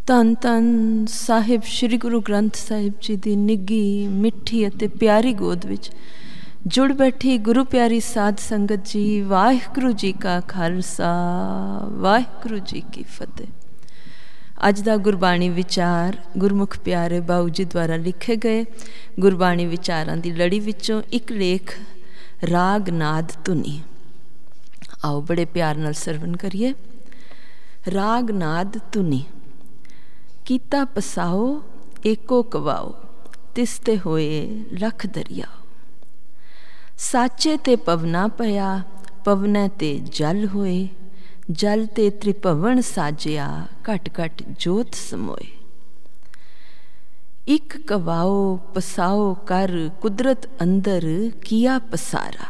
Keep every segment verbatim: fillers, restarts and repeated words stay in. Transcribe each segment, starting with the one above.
ਧੰਨ ਧੰਨ ਸਾਹਿਬ ਸ਼੍ਰੀ ਗੁਰੂ ਗ੍ਰੰਥ ਸਾਹਿਬ ਜੀ ਦੀ ਨਿੱਘੀ ਮਿੱਠੀ ਅਤੇ ਪਿਆਰੀ ਗੋਦ ਵਿੱਚ ਜੁੜ ਬੈਠੀ ਗੁਰੂ ਪਿਆਰੀ ਸਾਧ ਸੰਗਤ ਜੀ, ਵਾਹਿਗੁਰੂ ਜੀ ਕਾ ਖਾਲਸਾ, ਵਾਹਿਗੁਰੂ ਜੀ ਕੀ ਫਤਿਹ। ਅੱਜ ਦਾ ਗੁਰਬਾਣੀ ਵਿਚਾਰ ਗੁਰਮੁਖ ਪਿਆਰੇ ਬਾਊ ਜੀ ਦੁਆਰਾ ਲਿਖੇ ਗਏ ਗੁਰਬਾਣੀ ਵਿਚਾਰਾਂ ਦੀ ਲੜੀ ਵਿੱਚੋਂ ਇੱਕ ਲੇਖ ਰਾਗ ਨਾਦ ਧੁਨੀ। ਆਓ ਬੜੇ ਪਿਆਰ ਨਾਲ ਸਰਵਣ ਕਰੀਏ। ਰਾਗ ਨਾਦ ਧੁਨੀ। ਕੀਤਾ ਪਸਾਓ ਏਕੋ ਕਵਾਓ, ਤਿਸ ਤੇ ਹੋਏ ਲੱਖ ਦਰਿਆਓ। ਸਾਚੇ ਤੇ ਪਵਨਾ ਪਿਆ, ਪਵਨੇ ਤੇ ਜਲ ਹੋਏ। ਜਲ ਤੇ ਤ੍ਰਿਭਵਨ ਸਾਜਿਆ, ਘਟ ਘਟ ਜੋਤ ਸਮੋਏ। ਇੱਕ ਕਵਾਓ ਪਸਾਓ ਕਰ, ਕੁਦਰਤ ਅੰਦਰ ਕੀਆ ਪਸਾਰਾ।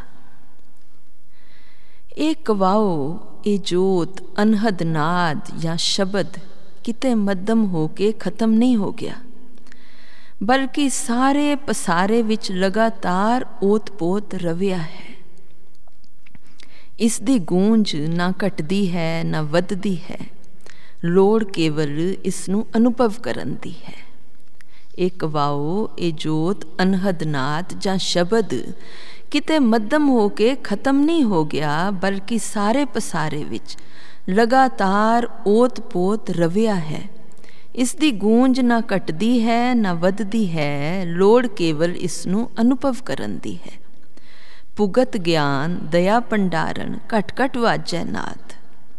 ਇਹ ਕਵਾਓ, ਇਹ ਜੋਤ, ਅਨਹਦ ਨਾਦ ਜਾਂ ਸ਼ਬਦ ਕਿਤੇ ਮੱਧਮ ਹੋ ਕੇ ਖਤਮ ਨਹੀਂ ਹੋ ਗਿਆ, ਬਲਕਿ ਸਾਰੇ ਪਸਾਰੇ ਵਿੱਚ ਲਗਾਤਾਰ ਓਤ-ਪੋਤ ਰਵਿਆ ਹੈ। ਇਸ ਦੀ ਗੂੰਜ ਨਾ ਘਟਦੀ ਹੈ ਨਾ ਵੱਧਦੀ ਹੈ, ਲੋੜ ਕੇਵਲ ਇਸ ਨੂੰ ਅਨੁਭਵ ਕਰਨ ਦੀ ਹੈ। ਇਹ ਕਵਾਓ, ਇਹ ਜੋਤ, ਅਨਹਦ ਨਾਦ ਜਾਂ ਸ਼ਬਦ ਕਿਤੇ ਮੱਧਮ ਹੋ ਕੇ ਖਤਮ ਨਹੀਂ ਹੋ ਗਿਆ, ਬਲਕਿ ਸਾਰੇ ਪਸਾਰੇ ਵਿੱਚ ਲਗਾਤਾਰ ਓਤ-ਪੋਤ ਰਵਿਆ ਹੈ। ਇਸ ਦੀ ਗੂੰਜ ਨਾ ਘਟਦੀ ਹੈ ਨਾ ਵੱਧਦੀ ਹੈ, ਲੋੜ ਕੇਵਲ ਇਸ ਨੂੰ ਅਨੁਭਵ ਕਰਨ ਦੀ ਹੈ। ਭੁਗਤ ਗਿਆਨ ਦਇਆ ਭੰਡਾਰਨ, ਘਟ ਘਟ ਵਾਜੈ ਨਾਦ।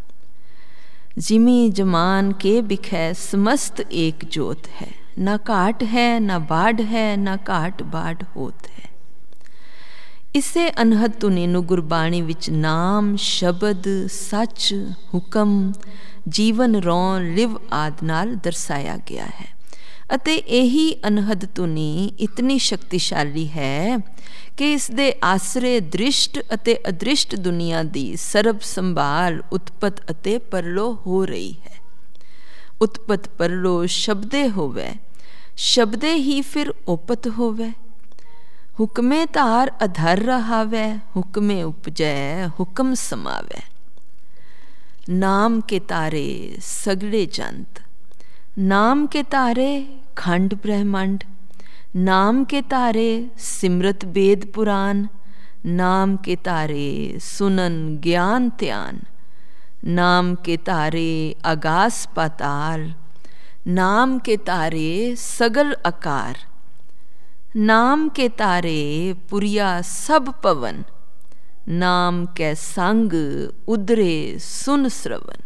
ਜਿਮੀ ਜਮਾਨ ਕੇ ਬਿਖੈ, ਸਮਸਤ ਏਕ ਜੋਤ ਹੈ। ਨਾ ਘਾਟ ਹੈ ਨਾ ਬਾੜ ਹੈ, ਨਾ ਘਾਟ ਬਾੜ ਹੋਤ ਹੈ। ਇਸੇ ਅਨਹਦ ਧੁਨੀ ਨੂੰ ਗੁਰਬਾਣੀ ਵਿੱਚ ਨਾਮ, ਸ਼ਬਦ, ਸੱਚ, ਹੁਕਮ, ਜੀਵਨ, ਰੌਣ, ਲਿਵ ਆਦਿ ਨਾਲ ਦਰਸਾਇਆ ਗਿਆ ਹੈ। ਅਤੇ ਇਹੀ ਅਨਹਦ ਧੁਨੀ ਇਤਨੀ ਸ਼ਕਤੀਸ਼ਾਲੀ ਹੈ ਕਿ ਇਸ ਦੇ ਆਸਰੇ ਦ੍ਰਿਸ਼ਟ ਅਤੇ ਅਦ੍ਰਿਸ਼ਟ ਦੁਨੀਆ ਦੀ ਸਰਬ ਸੰਭਾਲ ਉਤਪਤ ਅਤੇ ਪਰਲੋ ਹੋ ਰਹੀ ਹੈ। ਉਤਪਤ ਪਰਲੋ ਸ਼ਬਦੇ ਹੋਵੇ, ਸ਼ਬਦੇ ਹੀ ਫਿਰ ਉਪਤ ਹੋਵੇ। ਹੁਕਮੇ ਧਾਰ ਅਧਰ ਰਹਾਵੈ, ਹੁਕਮੇ ਉਪਜੈ ਹੁਕਮ ਸਮਾਵੈ। ਨਾਮ ਕੇ ਤਾਰੇ ਸਗਲੇ ਜੰਤ, ਨਾਮ ਕੇ ਤਾਰੇ ਖੰਡ ਬ੍ਰਹਿਮੰਡ। ਨਾਮ ਕੇ ਤਾਰੇ ਸਿਮਰਤ ਵੇਦ ਪੁਰਾਨ, ਨਾਮ ਕੇ ਤਾਰੇ ਸੁਨਨ ਗਿਆਨ ਧਿਆਨ। ਨਾਮ ਕੇ ਤਾਰੇ ਆਗਾਸ ਪਾਤਾਲ, ਨਾਮ ਕੇ ਤਾਰੇ ਸਗਲ ਆਕਾਰ। ਨਾਮ ਕੇ ਤਾਰੇ ਪੁਰੀਆ ਸਭ ਪਵਨ, ਨਾਮ ਕੈ ਸੰਗ ਉਦਰੇ ਸੁਨ ਸਰਵਨ।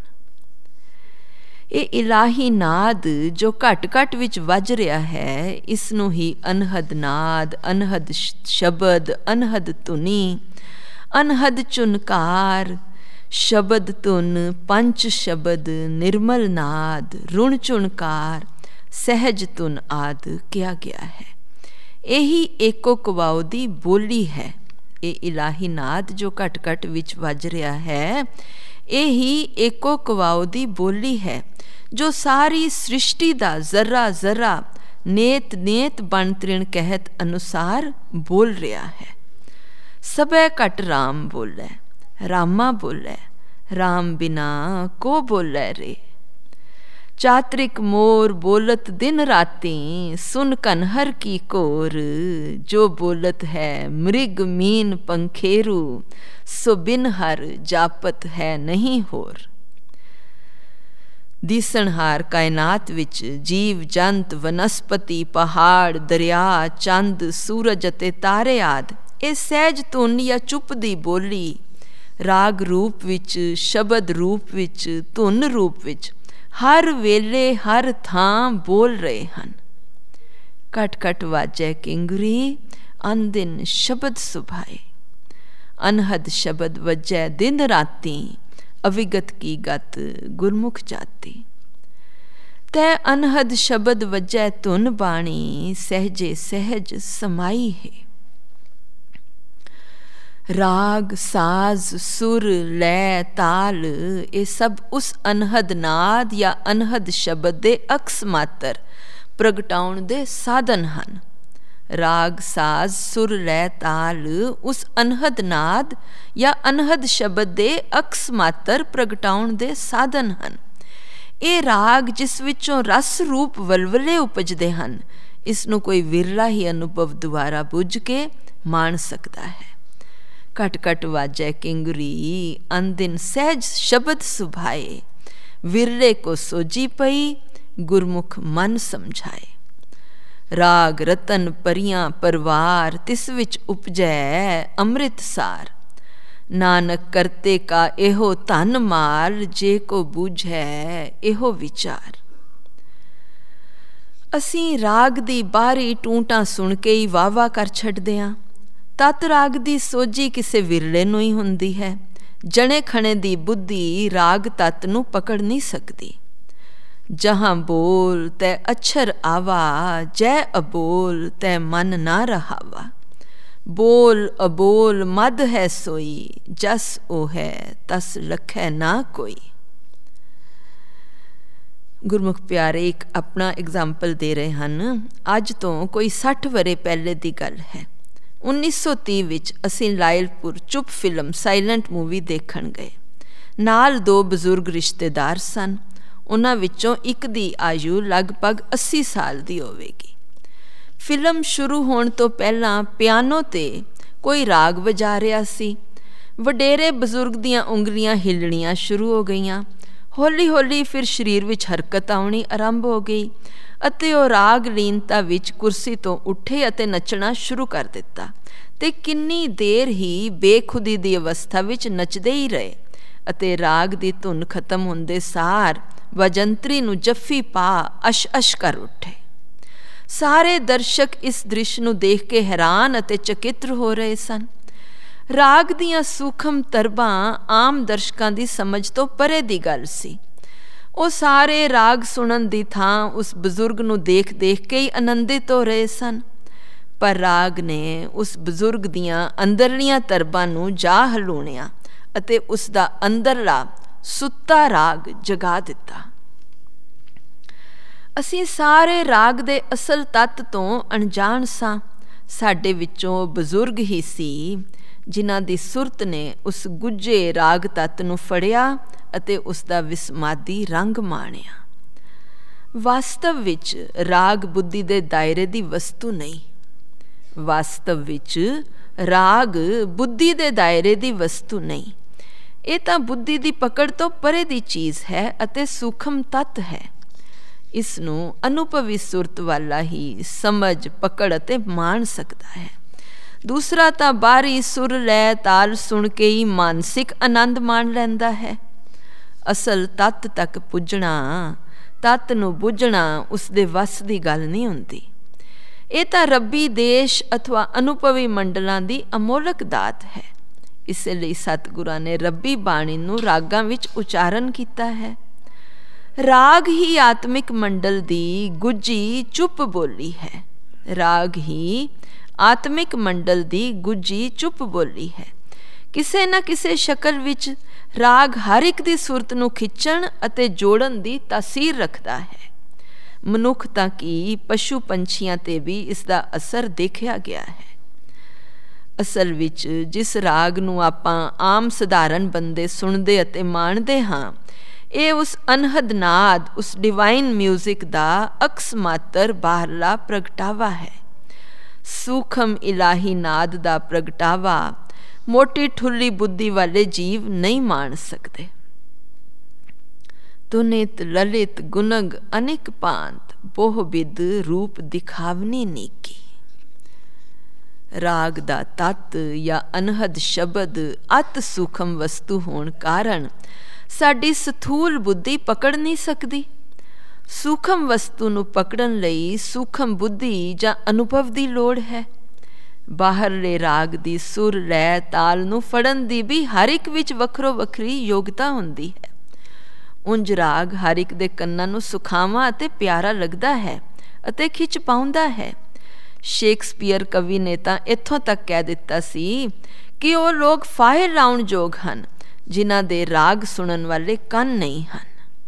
ਇਹ ਇਲਾਹੀ ਨਾਦ ਜੋ ਘਟ ਘਟ ਵਿੱਚ ਵੱਜ ਰਿਹਾ ਹੈ, ਇਸ ਨੂੰ ਹੀ ਅਨਹਦ ਨਾਦ, ਅਨਹਦ ਸ਼ਬਦ, ਅਨਹਦ ਧੁਨੀ, ਅਨਹਦ ਝੁਨਕਾਰ, ਸ਼ਬਦ ਧੁਨ, ਪੰਚ ਸ਼ਬਦ, ਨਿਰਮਲ ਨਾਦ, ਰੁਣ ਝੁਨਕਾਰ, ਸਹਿਜ ਧੁਨ ਆਦਿ ਕਿਹਾ ਗਿਆ ਹੈ। ਇਹੀ ਏਕੋ ਕਵਾਓ ਦੀ ਬੋਲੀ ਹੈ। ਇਹ ਇਲਾਹੀ ਨਾਦ ਜੋ ਘਟ ਘਟ ਵਿੱਚ ਵੱਜ ਰਿਹਾ ਹੈ, ਇਹੀ ਏਕੋ ਕਵਾਓ ਦੀ ਬੋਲੀ ਹੈ, ਜੋ ਸਾਰੀ ਸ੍ਰਿਸ਼ਟੀ ਦਾ ਜ਼ਰਾ ਜ਼ਰਾ ਨੇਤ ਨੇਤ ਬਣ ਤ੍ਰਿਣ ਕਹਿਤ ਅਨੁਸਾਰ ਬੋਲ ਰਿਹਾ ਹੈ। ਸਭੈ ਘਟ ਰਾਮ ਬੋਲੇ, ਰਾਮਾ ਬੋਲੇ, ਰਾਮ ਬਿਨਾ ਕੋ ਬੋਲੇ ਰੇ। ਚਾਤ੍ਰਿਕ ਮੋਰ ਬੋਲਤ ਦਿਨ ਰਾਤੀ, ਸੁਨ ਕਨਹਰ ਕੀ ਕੋਰ। ਜੋ ਬੋਲਤ ਹੈ ਮ੍ਰਿਗ ਮੀਨ ਪੰਖੇਰੂ, ਸੋ ਬਿਨ ਹਰ ਜਾਪਤ ਹੈ ਨਹੀਂ ਹੋਰ। ਦੀਸਣਹਾਰ ਕਾਇਨਾਤ ਵਿੱਚ ਜੀਵ ਜੰਤ, ਵਨਸਪਤੀ, ਪਹਾੜ, ਦਰਿਆ, ਚੰਦ, ਸੂਰਜ ਅਤੇ ਤਾਰੇ ਆਦਿ ਇਹ ਸਹਿਜ ਧੁਨ ਜਾਂ ਚੁੱਪ ਦੀ ਬੋਲੀ ਰਾਗ ਰੂਪ ਵਿੱਚ, ਸ਼ਬਦ ਰੂਪ ਵਿੱਚ, ਧੁਨ ਰੂਪ ਵਿੱਚ ਹਰ ਵੇਲੇ ਹਰ ਥਾਂ ਬੋਲ ਰਹੇ ਹਨ। ਘਟ ਘਟ ਵਾਜੈ ਕਿੰਗਰੀ, ਅਨ ਦਿਨ ਸ਼ਬਦ ਸੁਭਾਏ। ਅਨਹਦ ਸ਼ਬਦ ਵੱਜੈ ਦਿਨ ਰਾਤੀ, ਅਵਿਗਤ ਕੀ ਗਤ ਗੁਰਮੁਖ ਜਾਤੀ। ਤੈ ਅਨਹਦ ਸ਼ਬਦ ਵੱਜੈ ਧੁਨ ਬਾਣੀ, ਸਹਿਜੇ ਸਹਿਜ ਸਮਾਈ ਹੈ। ਰਾਗ, ਸਾਜ਼, ਸੁਰ, ਲੈ, ਤਾਲ ਇਹ ਸਭ ਉਸ ਅਨਹਦ ਨਾਦ ਜਾਂ ਅਨਹਦ ਸ਼ਬਦ ਦੇ ਅਕਸ ਮਾਤਰ ਪ੍ਰਗਟਾਉਣ ਦੇ ਸਾਧਨ ਹਨ। ਰਾਗ, ਸਾਜ਼, ਸੁਰ, ਲੈ, ਤਾਲ ਉਸ ਅਨਹਦ ਨਾਦ ਜਾਂ ਅਨਹਦ ਸ਼ਬਦ ਦੇ ਅਕਸ ਮਾਤਰ ਪ੍ਰਗਟਾਉਣ ਦੇ ਸਾਧਨ ਹਨ। ਇਹ ਰਾਗ ਜਿਸ ਵਿੱਚੋਂ ਰਸ ਰੂਪ ਵਲਵਲੇ ਉਪਜਦੇ ਹਨ, ਇਸ ਨੂੰ ਕੋਈ ਵਿਰਲਾ ਹੀ ਅਨੁਭਵ ਦੁਆਰਾ ਬੁੱਝ ਕੇ ਮਾਣ ਸਕਦਾ ਹੈ। ਘਟ ਘਟ ਵਾਜੈ ਕਿੰਗਰੀ, ਅਨਦਿਨ ਸਹਿਜ ਸ਼ਬਦ ਸੁਭਾਏ, ਵਿਰਲੇ ਕੋ ਸੋਜੀ ਪਈ, ਗੁਰਮੁਖ ਮਨ ਸਮਝਾਏ। ਰਾਗ ਰਤਨ ਪਰੀਆਂ ਪਰਵਾਰ, ਤਿਸ ਵਿੱਚ ਉਪਜੈ ਅੰਮ੍ਰਿਤ ਸਾਰ, ਨਾਨਕ ਕਰਤੇ ਕਾ ਇਹੋ ਧਨ ਮਾਲ, ਜੇ ਕੋ ਬੂਝੈ ਇਹੋ ਵਿਚਾਰ। ਅਸੀਂ ਰਾਗ ਦੀ ਬਾਹਰੀ ਟੂੰਟਾਂ ਸੁਣ ਕੇ ਹੀ ਵਾਹ ਵਾਹ ਕਰ ਛੱਡਦੇ ਹਾਂ। ਤਤ ਰਾਗ ਦੀ ਸੋਝੀ ਕਿਸੇ ਵਿਰਲੇ ਨੂੰ ਹੀ ਹੁੰਦੀ ਹੈ। ਜਣੇ ਖਣੇ ਦੀ ਬੁੱਧੀ ਰਾਗ ਤਤ ਨੂੰ ਪਕੜ ਨਹੀਂ ਸਕਦੀ। ਜਹਾਂ ਬੋਲ ਤੈ ਅਛਰ ਆਵਾ, ਜੈ ਅਬੋਲ ਤੈ ਮਨ ਨਾ ਰਹਾਵਾ। ਬੋਲ ਅਬੋਲ ਮਦ ਹੈ ਸੋਈ, ਜਸ ਉਹ ਹੈ ਤਸ ਲਖੈ ਨਾ ਕੋਈ। ਗੁਰਮੁਖ ਪਿਆਰੇ ਇੱਕ ਆਪਣਾ ਐਗਜ਼ਾਮਪਲ ਦੇ ਰਹੇ ਹਨ। ਅੱਜ ਤੋਂ ਕੋਈ ਸੱਠ ਵਰੇ ਪਹਿਲੇ ਦੀ ਗੱਲ ਹੈ। ਉੱਨੀ ਸੌ ਤੀਹ ਵਿੱਚ ਅਸੀਂ ਲਾਇਲਪੁਰ ਚੁੱਪ ਫਿਲਮ ਸਾਇਲੈਂਟ ਮੂਵੀ ਦੇਖਣ ਗਏ। ਨਾਲ ਦੋ ਬਜ਼ੁਰਗ ਰਿਸ਼ਤੇਦਾਰ ਸਨ। ਉਹਨਾਂ ਵਿੱਚੋਂ ਇੱਕ ਦੀ ਆਯੂ ਲਗਭਗ ਅੱਸੀ ਸਾਲ ਦੀ ਹੋਵੇਗੀ। ਫਿਲਮ ਸ਼ੁਰੂ ਹੋਣ ਤੋਂ ਪਹਿਲਾਂ ਪਿਆਨੋ 'ਤੇ ਕੋਈ ਰਾਗ ਵਜਾ ਰਿਹਾ ਸੀ। ਵਡੇਰੇ ਬਜ਼ੁਰਗ ਦੀਆਂ ਉਂਗਲੀਆਂ ਹਿੱਲਣੀਆਂ ਸ਼ੁਰੂ ਹੋ ਗਈਆਂ। ਹੌਲੀ ਹੌਲੀ ਫਿਰ ਸਰੀਰ ਵਿੱਚ ਹਰਕਤ ਆਉਣੀ ਆਰੰਭ ਹੋ ਗਈ ਅਤੇ ਉਹ ਰਾਗ ਲੀਨਤਾ ਵਿੱਚ ਕੁਰਸੀ ਤੋਂ ਉੱਠੇ ਅਤੇ ਨੱਚਣਾ ਸ਼ੁਰੂ ਕਰ ਦਿੱਤਾ ਤੇ ਕਿੰਨੀ ਦੇਰ ਹੀ ਬੇਖੁਦੀ ਦੀ ਅਵਸਥਾ ਵਿੱਚ ਨੱਚਦੇ ਹੀ ਰਹੇ ਅਤੇ ਰਾਗ ਦੀ ਧੁਨ ਖਤਮ ਹੁੰਦੇ ਸਾਰ ਵਜੰਤਰੀ ਨੂੰ ਜੱਫੀ ਪਾ ਅਸ਼ ਅਸ਼ ਕਰ ਉੱਠੇ। ਸਾਰੇ ਦਰਸ਼ਕ ਇਸ ਦ੍ਰਿਸ਼ ਨੂੰ ਦੇਖ ਕੇ ਹੈਰਾਨ ਅਤੇ ਚਕਿੱਤਰ ਹੋ ਰਹੇ ਸਨ। ਰਾਗ ਦੀਆਂ ਸੂਖਮ ਤਰਬਾਂ ਆਮ ਦਰਸ਼ਕਾਂ ਦੀ ਸਮਝ ਤੋਂ ਪਰੇ ਦੀ ਗੱਲ ਸੀ। ਉਹ ਸਾਰੇ ਰਾਗ ਸੁਣਨ ਦੀ ਥਾਂ ਉਸ ਬਜ਼ੁਰਗ ਨੂੰ ਦੇਖ ਦੇਖ ਕੇ ਹੀ ਆਨੰਦਿਤ ਹੋ ਰਹੇ ਸਨ। ਪਰ ਰਾਗ ਨੇ ਉਸ ਬਜ਼ੁਰਗ ਦੀਆਂ ਅੰਦਰਲੀਆਂ ਤਰਬਾਂ ਨੂੰ ਜਾ ਹਲੂਣਿਆ ਅਤੇ ਉਸ ਦਾ ਅੰਦਰਲਾ ਸੁੱਤਾ ਰਾਗ ਜਗਾ ਦਿੱਤਾ। ਅਸੀਂ ਸਾਰੇ ਰਾਗ ਦੇ ਅਸਲ ਤੱਤ ਤੋਂ ਅਣਜਾਣ ਸਾਂ। ਸਾਡੇ ਵਿੱਚੋਂ ਬਜ਼ੁਰਗ ਹੀ ਸੀ ਜਿਨ੍ਹਾਂ ਦੀ ਸੁਰਤ ਨੇ ਉਸ ਗੁੱਝੇ ਰਾਗ ਤੱਤ ਨੂੰ ਫੜਿਆ ਅਤੇ ਉਸ ਦਾ ਵਿਸਮਾਦੀ ਰੰਗ ਮਾਣਿਆ। ਵਾਸਤਵ ਵਿੱਚ ਰਾਗ ਬੁੱਧੀ ਦੇ ਦਾਇਰੇ ਦੀ ਵਸਤੂ ਨਹੀਂ। ਵਾਸਤਵ ਵਿੱਚ ਰਾਗ ਬੁੱਧੀ ਦੇ ਦਾਇਰੇ ਦੀ ਵਸਤੂ ਨਹੀਂ। ਇਹ ਤਾਂ ਬੁੱਧੀ ਦੀ ਪਕੜ ਤੋਂ ਪਰੇ ਦੀ ਚੀਜ਼ ਹੈ ਅਤੇ ਸੂਖਮ ਤੱਤ ਹੈ। ਇਸ ਨੂੰ ਅਨੁਭਵੀ ਸੁਰਤ ਵਾਲਾ ਹੀ ਸਮਝ, ਪਕੜ ਅਤੇ ਮਾਣ ਸਕਦਾ ਹੈ। ਦੂਸਰਾ ਤਾਂ ਬਾਹਰੀ ਸੁਰ ਲੈ ਤਾਲ ਸੁਣ ਕੇ ਹੀ ਮਾਨਸਿਕ ਆਨੰਦ ਮਾਣ ਲੈਂਦਾ ਹੈ। ਅਸਲ ਤੱਤ ਤੱਕ ਪੁੱਜਣਾ, ਤੱਤ ਨੂੰ ਬੁੱਝਣਾ ਉਸ ਦੇ ਵੱਸ ਦੀ ਗੱਲ ਨਹੀਂ ਹੁੰਦੀ। ਇਹ ਤਾਂ ਰੱਬੀ ਦੇਸ਼ ਅਥਵਾ ਅਨੁਭਵੀ ਮੰਡਲਾਂ ਦੀ ਅਮੋਲਕ ਦਾਤ ਹੈ। ਇਸੇ ਲਈ ਸਤਿਗੁਰਾਂ ਨੇ ਰੱਬੀ ਬਾਣੀ ਨੂੰ ਰਾਗਾਂ ਵਿੱਚ ਉਚਾਰਨ ਕੀਤਾ ਹੈ। ਰਾਗ ਹੀ ਆਤਮਿਕ ਮੰਡਲ ਦੀ ਗੁੱਜੀ ਚੁੱਪ ਬੋਲੀ ਹੈ। ਰਾਗ ਹੀ ਆਤਮਿਕ ਮੰਡਲ ਦੀ ਗੁੱਜੀ ਚੁੱਪ ਬੋਲੀ ਹੈ। ਕਿਸੇ ਨਾ ਕਿਸੇ ਸ਼ਕਲ ਵਿੱਚ ਰਾਗ ਹਰ ਇੱਕ ਦੀ ਸੁਰਤ ਨੂੰ ਖਿੱਚਣ ਅਤੇ ਜੋੜਨ ਦੀ ਤਾਸੀਰ ਰੱਖਦਾ ਹੈ। ਮਨੁੱਖ ਤਾਂ ਕੀ ਪਸ਼ੂ ਪੰਛੀਆਂ 'ਤੇ ਵੀ ਇਸ ਦਾ ਅਸਰ ਦੇਖਿਆ ਗਿਆ ਹੈ। ਅਸਲ ਵਿੱਚ ਜਿਸ ਰਾਗ ਨੂੰ ਆਪਾਂ ਆਮ ਸਧਾਰਨ ਬੰਦੇ ਸੁਣਦੇ ਅਤੇ ਮਾਣਦੇ ਹਾਂ, ਇਹ ਉਸ ਅਨਹਦ ਨਾਦ, ਉਸ ਡਿਵਾਈਨ ਮਿਊਜ਼ਿਕ ਦਾ ਅਕਸ ਮਾਤਰ ਬਾਹਰਲਾ ਪ੍ਰਗਟਾਵਾ ਹੈ। ਸੂਖਮ ਇਲਾਹੀ ਨਾਦ ਦਾ ਪ੍ਰਗਟਾਵਾ ਮੋਟੀ ਠੁੱਲੀ ਬੁੱਧੀ ਵਾਲੇ ਜੀਵ ਨਹੀਂ ਮਾਣ ਸਕਦੇ। ਤੁਨਿਤ ਲਲਿਤ ਗੁਨਗ ਅਨੇਕ ਪਾਂਤ, ਬੋਹ ਬਿਦ ਰੂਪ ਦਿਖਾਵਨੀ ਨੀਕੀ। ਰਾਗ ਦਾ ਤੱਤ ਜਾਂ ਅਨਹਦ ਸ਼ਬਦ ਅਤ ਸੂਖਮ ਵਸਤੂ ਹੋਣ ਕਾਰਨ ਸਾਡੀ ਸਥੂਲ ਬੁੱਧੀ ਪਕੜ ਨਹੀਂ ਸਕਦੀ। ਸੂਖਮ ਵਸਤੂ ਨੂੰ ਪਕੜਨ ਲਈ ਸੂਖਮ ਬੁੱਧੀ ਜਾਂ ਅਨੁਭਵ ਦੀ ਲੋੜ ਹੈ। ਬਾਹਰਲੇ ਰਾਗ ਦੀ ਸੁਰ ਲੈ ਤਾਲ ਨੂੰ ਫੜਨ ਦੀ ਵੀ ਹਰ ਇੱਕ ਵਿੱਚ ਵੱਖਰੋ ਵੱਖਰੀ ਯੋਗਤਾ ਹੁੰਦੀ ਹੈ। ਉਂਝ ਰਾਗ ਹਰ ਇੱਕ ਦੇ ਕੰਨਾਂ ਨੂੰ ਸੁਖਾਵਾਂ ਅਤੇ ਪਿਆਰਾ ਲੱਗਦਾ ਹੈ ਅਤੇ ਖਿੱਚ ਪਾਉਂਦਾ ਹੈ। ਸ਼ੇਕਸਪੀਅਰ ਕਵੀ ਨੇ ਤਾਂ ਇੱਥੋਂ ਤੱਕ ਕਹਿ ਦਿੱਤਾ ਸੀ ਕਿ ਉਹ ਲੋਕ ਫਾਹੇ ਲਾਉਣ ਯੋਗ ਹਨ ਜਿਨ੍ਹਾਂ ਦੇ ਰਾਗ ਸੁਣਨ ਵਾਲੇ ਕੰਨ ਨਹੀਂ ਹਨ।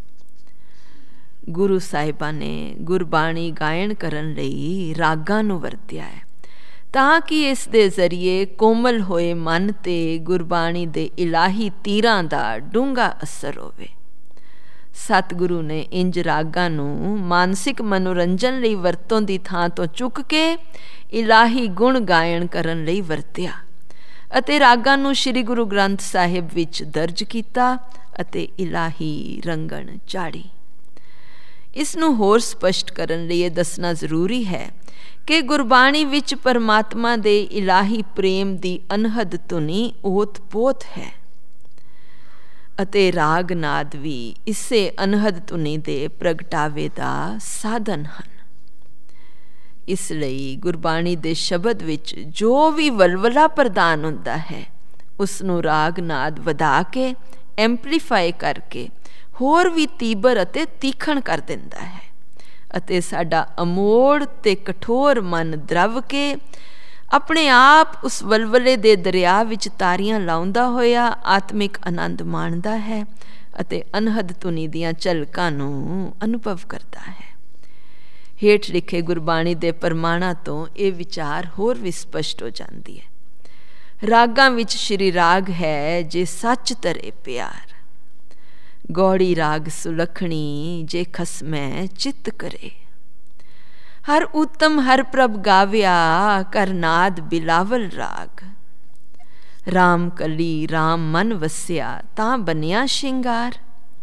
ਗੁਰੂ ਸਾਹਿਬਾਂ ਨੇ ਗੁਰਬਾਣੀ ਗਾਇਨ ਕਰਨ ਲਈ ਰਾਗਾਂ ਨੂੰ ਵਰਤਿਆ ਹੈ ਤਾਂ ਕਿ ਇਸ ਦੇ ਜ਼ਰੀਏ ਕੋਮਲ ਹੋਏ ਮਨ 'ਤੇ ਗੁਰਬਾਣੀ ਦੇ ਇਲਾਹੀ ਤੀਰਾਂ ਦਾ ਡੂੰਘਾ ਅਸਰ ਹੋਵੇ। ਸਤਿਗੁਰੂ ਨੇ ਇੰਜ ਰਾਗਾਂ ਨੂੰ ਮਾਨਸਿਕ ਮਨੋਰੰਜਨ ਲਈ ਵਰਤੋਂ ਦੀ ਥਾਂ ਤੋਂ ਚੁੱਕ ਕੇ ਇਲਾਹੀ ਗੁਣ ਗਾਇਨ ਕਰਨ ਲਈ ਵਰਤਿਆ ਅਤੇ ਰਾਗਾਂ ਨੂੰ ਸ੍ਰੀ ਗੁਰੂ ਗ੍ਰੰਥ ਸਾਹਿਬ ਵਿੱਚ ਦਰਜ ਕੀਤਾ ਅਤੇ ਇਲਾਹੀ ਰੰਗਣ ਚਾੜੀ। ਇਸ ਨੂੰ ਹੋਰ ਸਪਸ਼ਟ ਕਰਨ ਲਈ ਇਹ ਦੱਸਣਾ ਜ਼ਰੂਰੀ ਹੈ ਕਿ ਗੁਰਬਾਣੀ ਵਿੱਚ ਪਰਮਾਤਮਾ ਦੇ ਇਲਾਹੀ ਪ੍ਰੇਮ ਦੀ ਅਨਹਦ ਧੁਨੀ ਓਤ-ਪੋਤ ਹੈ ਅਤੇ ਰਾਗ ਨਾਦ ਵੀ ਇਸੇ ਅਨਹਦ ਧੁਨੀ ਦੇ ਪ੍ਰਗਟਾਵੇ ਦਾ ਸਾਧਨ ਹਨ। ਇਸ ਲਈ ਗੁਰਬਾਣੀ ਦੇ ਸ਼ਬਦ ਵਿੱਚ ਜੋ ਵੀ ਵਲਵਲਾ ਪ੍ਰਦਾਨ ਹੁੰਦਾ ਹੈ ਉਸ ਨੂੰ ਰਾਗ ਨਾਦ ਵਧਾ ਕੇ ਐਂਪਲੀਫਾਈ ਕਰਕੇ ਹੋਰ ਵੀ ਤੀਬਰ ਅਤੇ ਤੀਖਣ ਕਰ ਦਿੰਦਾ ਹੈ ਅਤੇ ਸਾਡਾ ਅਮੋੜ ਤੇ ਕਠੋਰ ਮਨ ਦਰਵ ਕੇ ਆਪਣੇ ਆਪ ਉਸ ਵਲਵਲੇ ਦੇ ਦਰਿਆ ਵਿੱਚ ਤਾਰੀਆਂ ਲਾਉਂਦਾ ਹੋਇਆ ਆਤਮਿਕ ਆਨੰਦ ਮਾਣਦਾ ਹੈ ਅਤੇ ਅਨਹਦ ਧੁਨੀ ਦੀਆਂ ਝਲਕਾਂ ਨੂੰ ਅਨੁਭਵ ਕਰਦਾ ਹੈ। ਹੇਠ ਲਿਖੇ ਗੁਰਬਾਣੀ ਦੇ ਪ੍ਰਮਾਣਾਂ ਤੋਂ ਇਹ ਵਿਚਾਰ ਹੋਰ ਵੀ ਸਪਸ਼ਟ ਹੋ ਜਾਂਦੀ ਹੈ। ਰਾਗਾਂ ਵਿੱਚ ਸ਼੍ਰੀ ਰਾਗ ਹੈ ਜੇ ਸੱਚ ਧਰੇ ਪਿਆਰ, ਗੌੜੀ ਰਾਗ ਸੁਲੱਖਣੀ ਜੇ ਖਸਮੈ ਚਿੱਤ ਕਰੇ, ਹਰ ਉੱਤਮ ਹਰ ਪ੍ਰਭ ਗਾਵਿਆ ਕਰਨਾਦ ਬਿਲਾਵਲ ਰਾਗ, ਰਾਮ ਕਲੀ ਰਾਮ ਮਨ ਵਸਿਆ ਤਾਂ ਬਨਿਆ ਸ਼ਿੰਗਾਰ,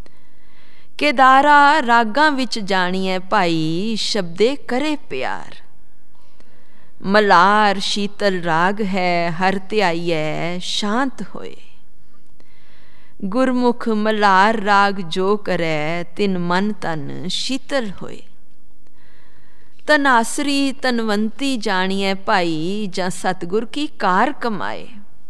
ਕੇਦਾਰਾ ਰਾਗਾਂ ਵਿੱਚ ਜਾਣੀਐ ਭਾਈ ਸ਼ਬਦੇ ਕਰੇ ਪਿਆਰ, ਮਲਾਰ ਸ਼ੀਤਲ ਰਾਗ ਹੈ ਹਰ ਧਿਆਈਐ ਸ਼ਾਂਤ ਹੋਏ, ਗੁਰਮੁਖ ਮਲਾਰ ਰਾਗ ਜੋ ਕਰੈ ਤਿਨ ਮਨ ਤਨ ਸ਼ੀਤਲ ਹੋਏ, ਤਨਾਸਰੀ ਤਨਵੰਤੀ ਜਾਣੀਐ ਭਾਈ ਜਾਂ ਸਤਿਗੁਰ ਕੀ ਕਾਰ ਕਮਾਏ,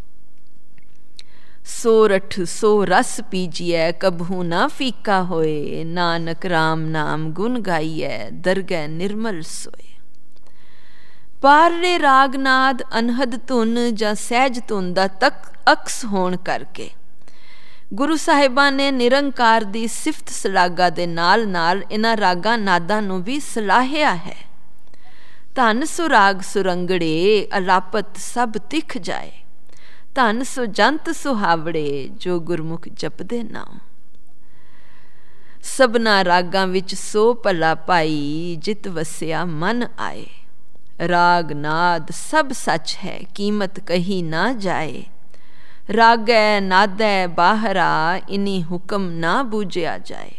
ਸੋਰਠ ਸੋ ਰਸ ਪੀਜੀਐ ਕਬਹੂ ਨਾ ਫੀਕਾ ਹੋਏ, ਨਾਨਕ ਰਾਮ ਨਾਮ ਗੁਣ ਗਾਈਐ ਦਰਗਹਿ ਨਿਰਮਲ ਸੋਏ। ਬਾਹਰਲੇ ਰਾਗ ਨਾਦ ਅਨਹਦ ਧੁਨ ਜਾਂ ਸਹਿਜ ਧੁਨ ਦਾ ਤਕ ਅਕਸ ਹੋਣ ਕਰਕੇ ਗੁਰੂ ਸਾਹਿਬਾਂ ਨੇ ਨਿਰੰਕਾਰ ਦੀ ਸਿਫਤ ਸਲਾਗਾ ਦੇ ਨਾਲ ਨਾਲ ਇਹਨਾਂ ਰਾਗਾਂ ਨਾਦਾਂ ਨੂੰ ਵੀ ਸਲਾਹਿਆ ਹੈ। ਧਨ ਸੁਰਾਗ ਸੁਰੰਗੜੇ ਅਲਾਪਤ ਸਭ ਤਿਖ ਜਾਏ, ਧਨ ਸੁਜੰਤ ਸੁਹਾਵੜੇ ਜੋ ਗੁਰਮੁਖ ਜਪਦੇ ਨਾਮ, ਸਭਨਾ ਰਾਗਾਂ ਵਿੱਚ ਸੋ ਭਲਾ ਭਾਈ ਜਿਤ ਵਸਿਆ ਮਨ ਆਏ, ਰਾਗ ਨਾਦ ਸਭ ਸੱਚ ਹੈ ਕੀਮਤ ਕਹੀ ਨਾ ਜਾਏ, ਰਾਗੈ ਨਾਦੈ ਬਾਹਰਾ ਇਨੀ ਹੁਕਮ ਨਾ ਬੂਝਿਆ ਜਾਏ।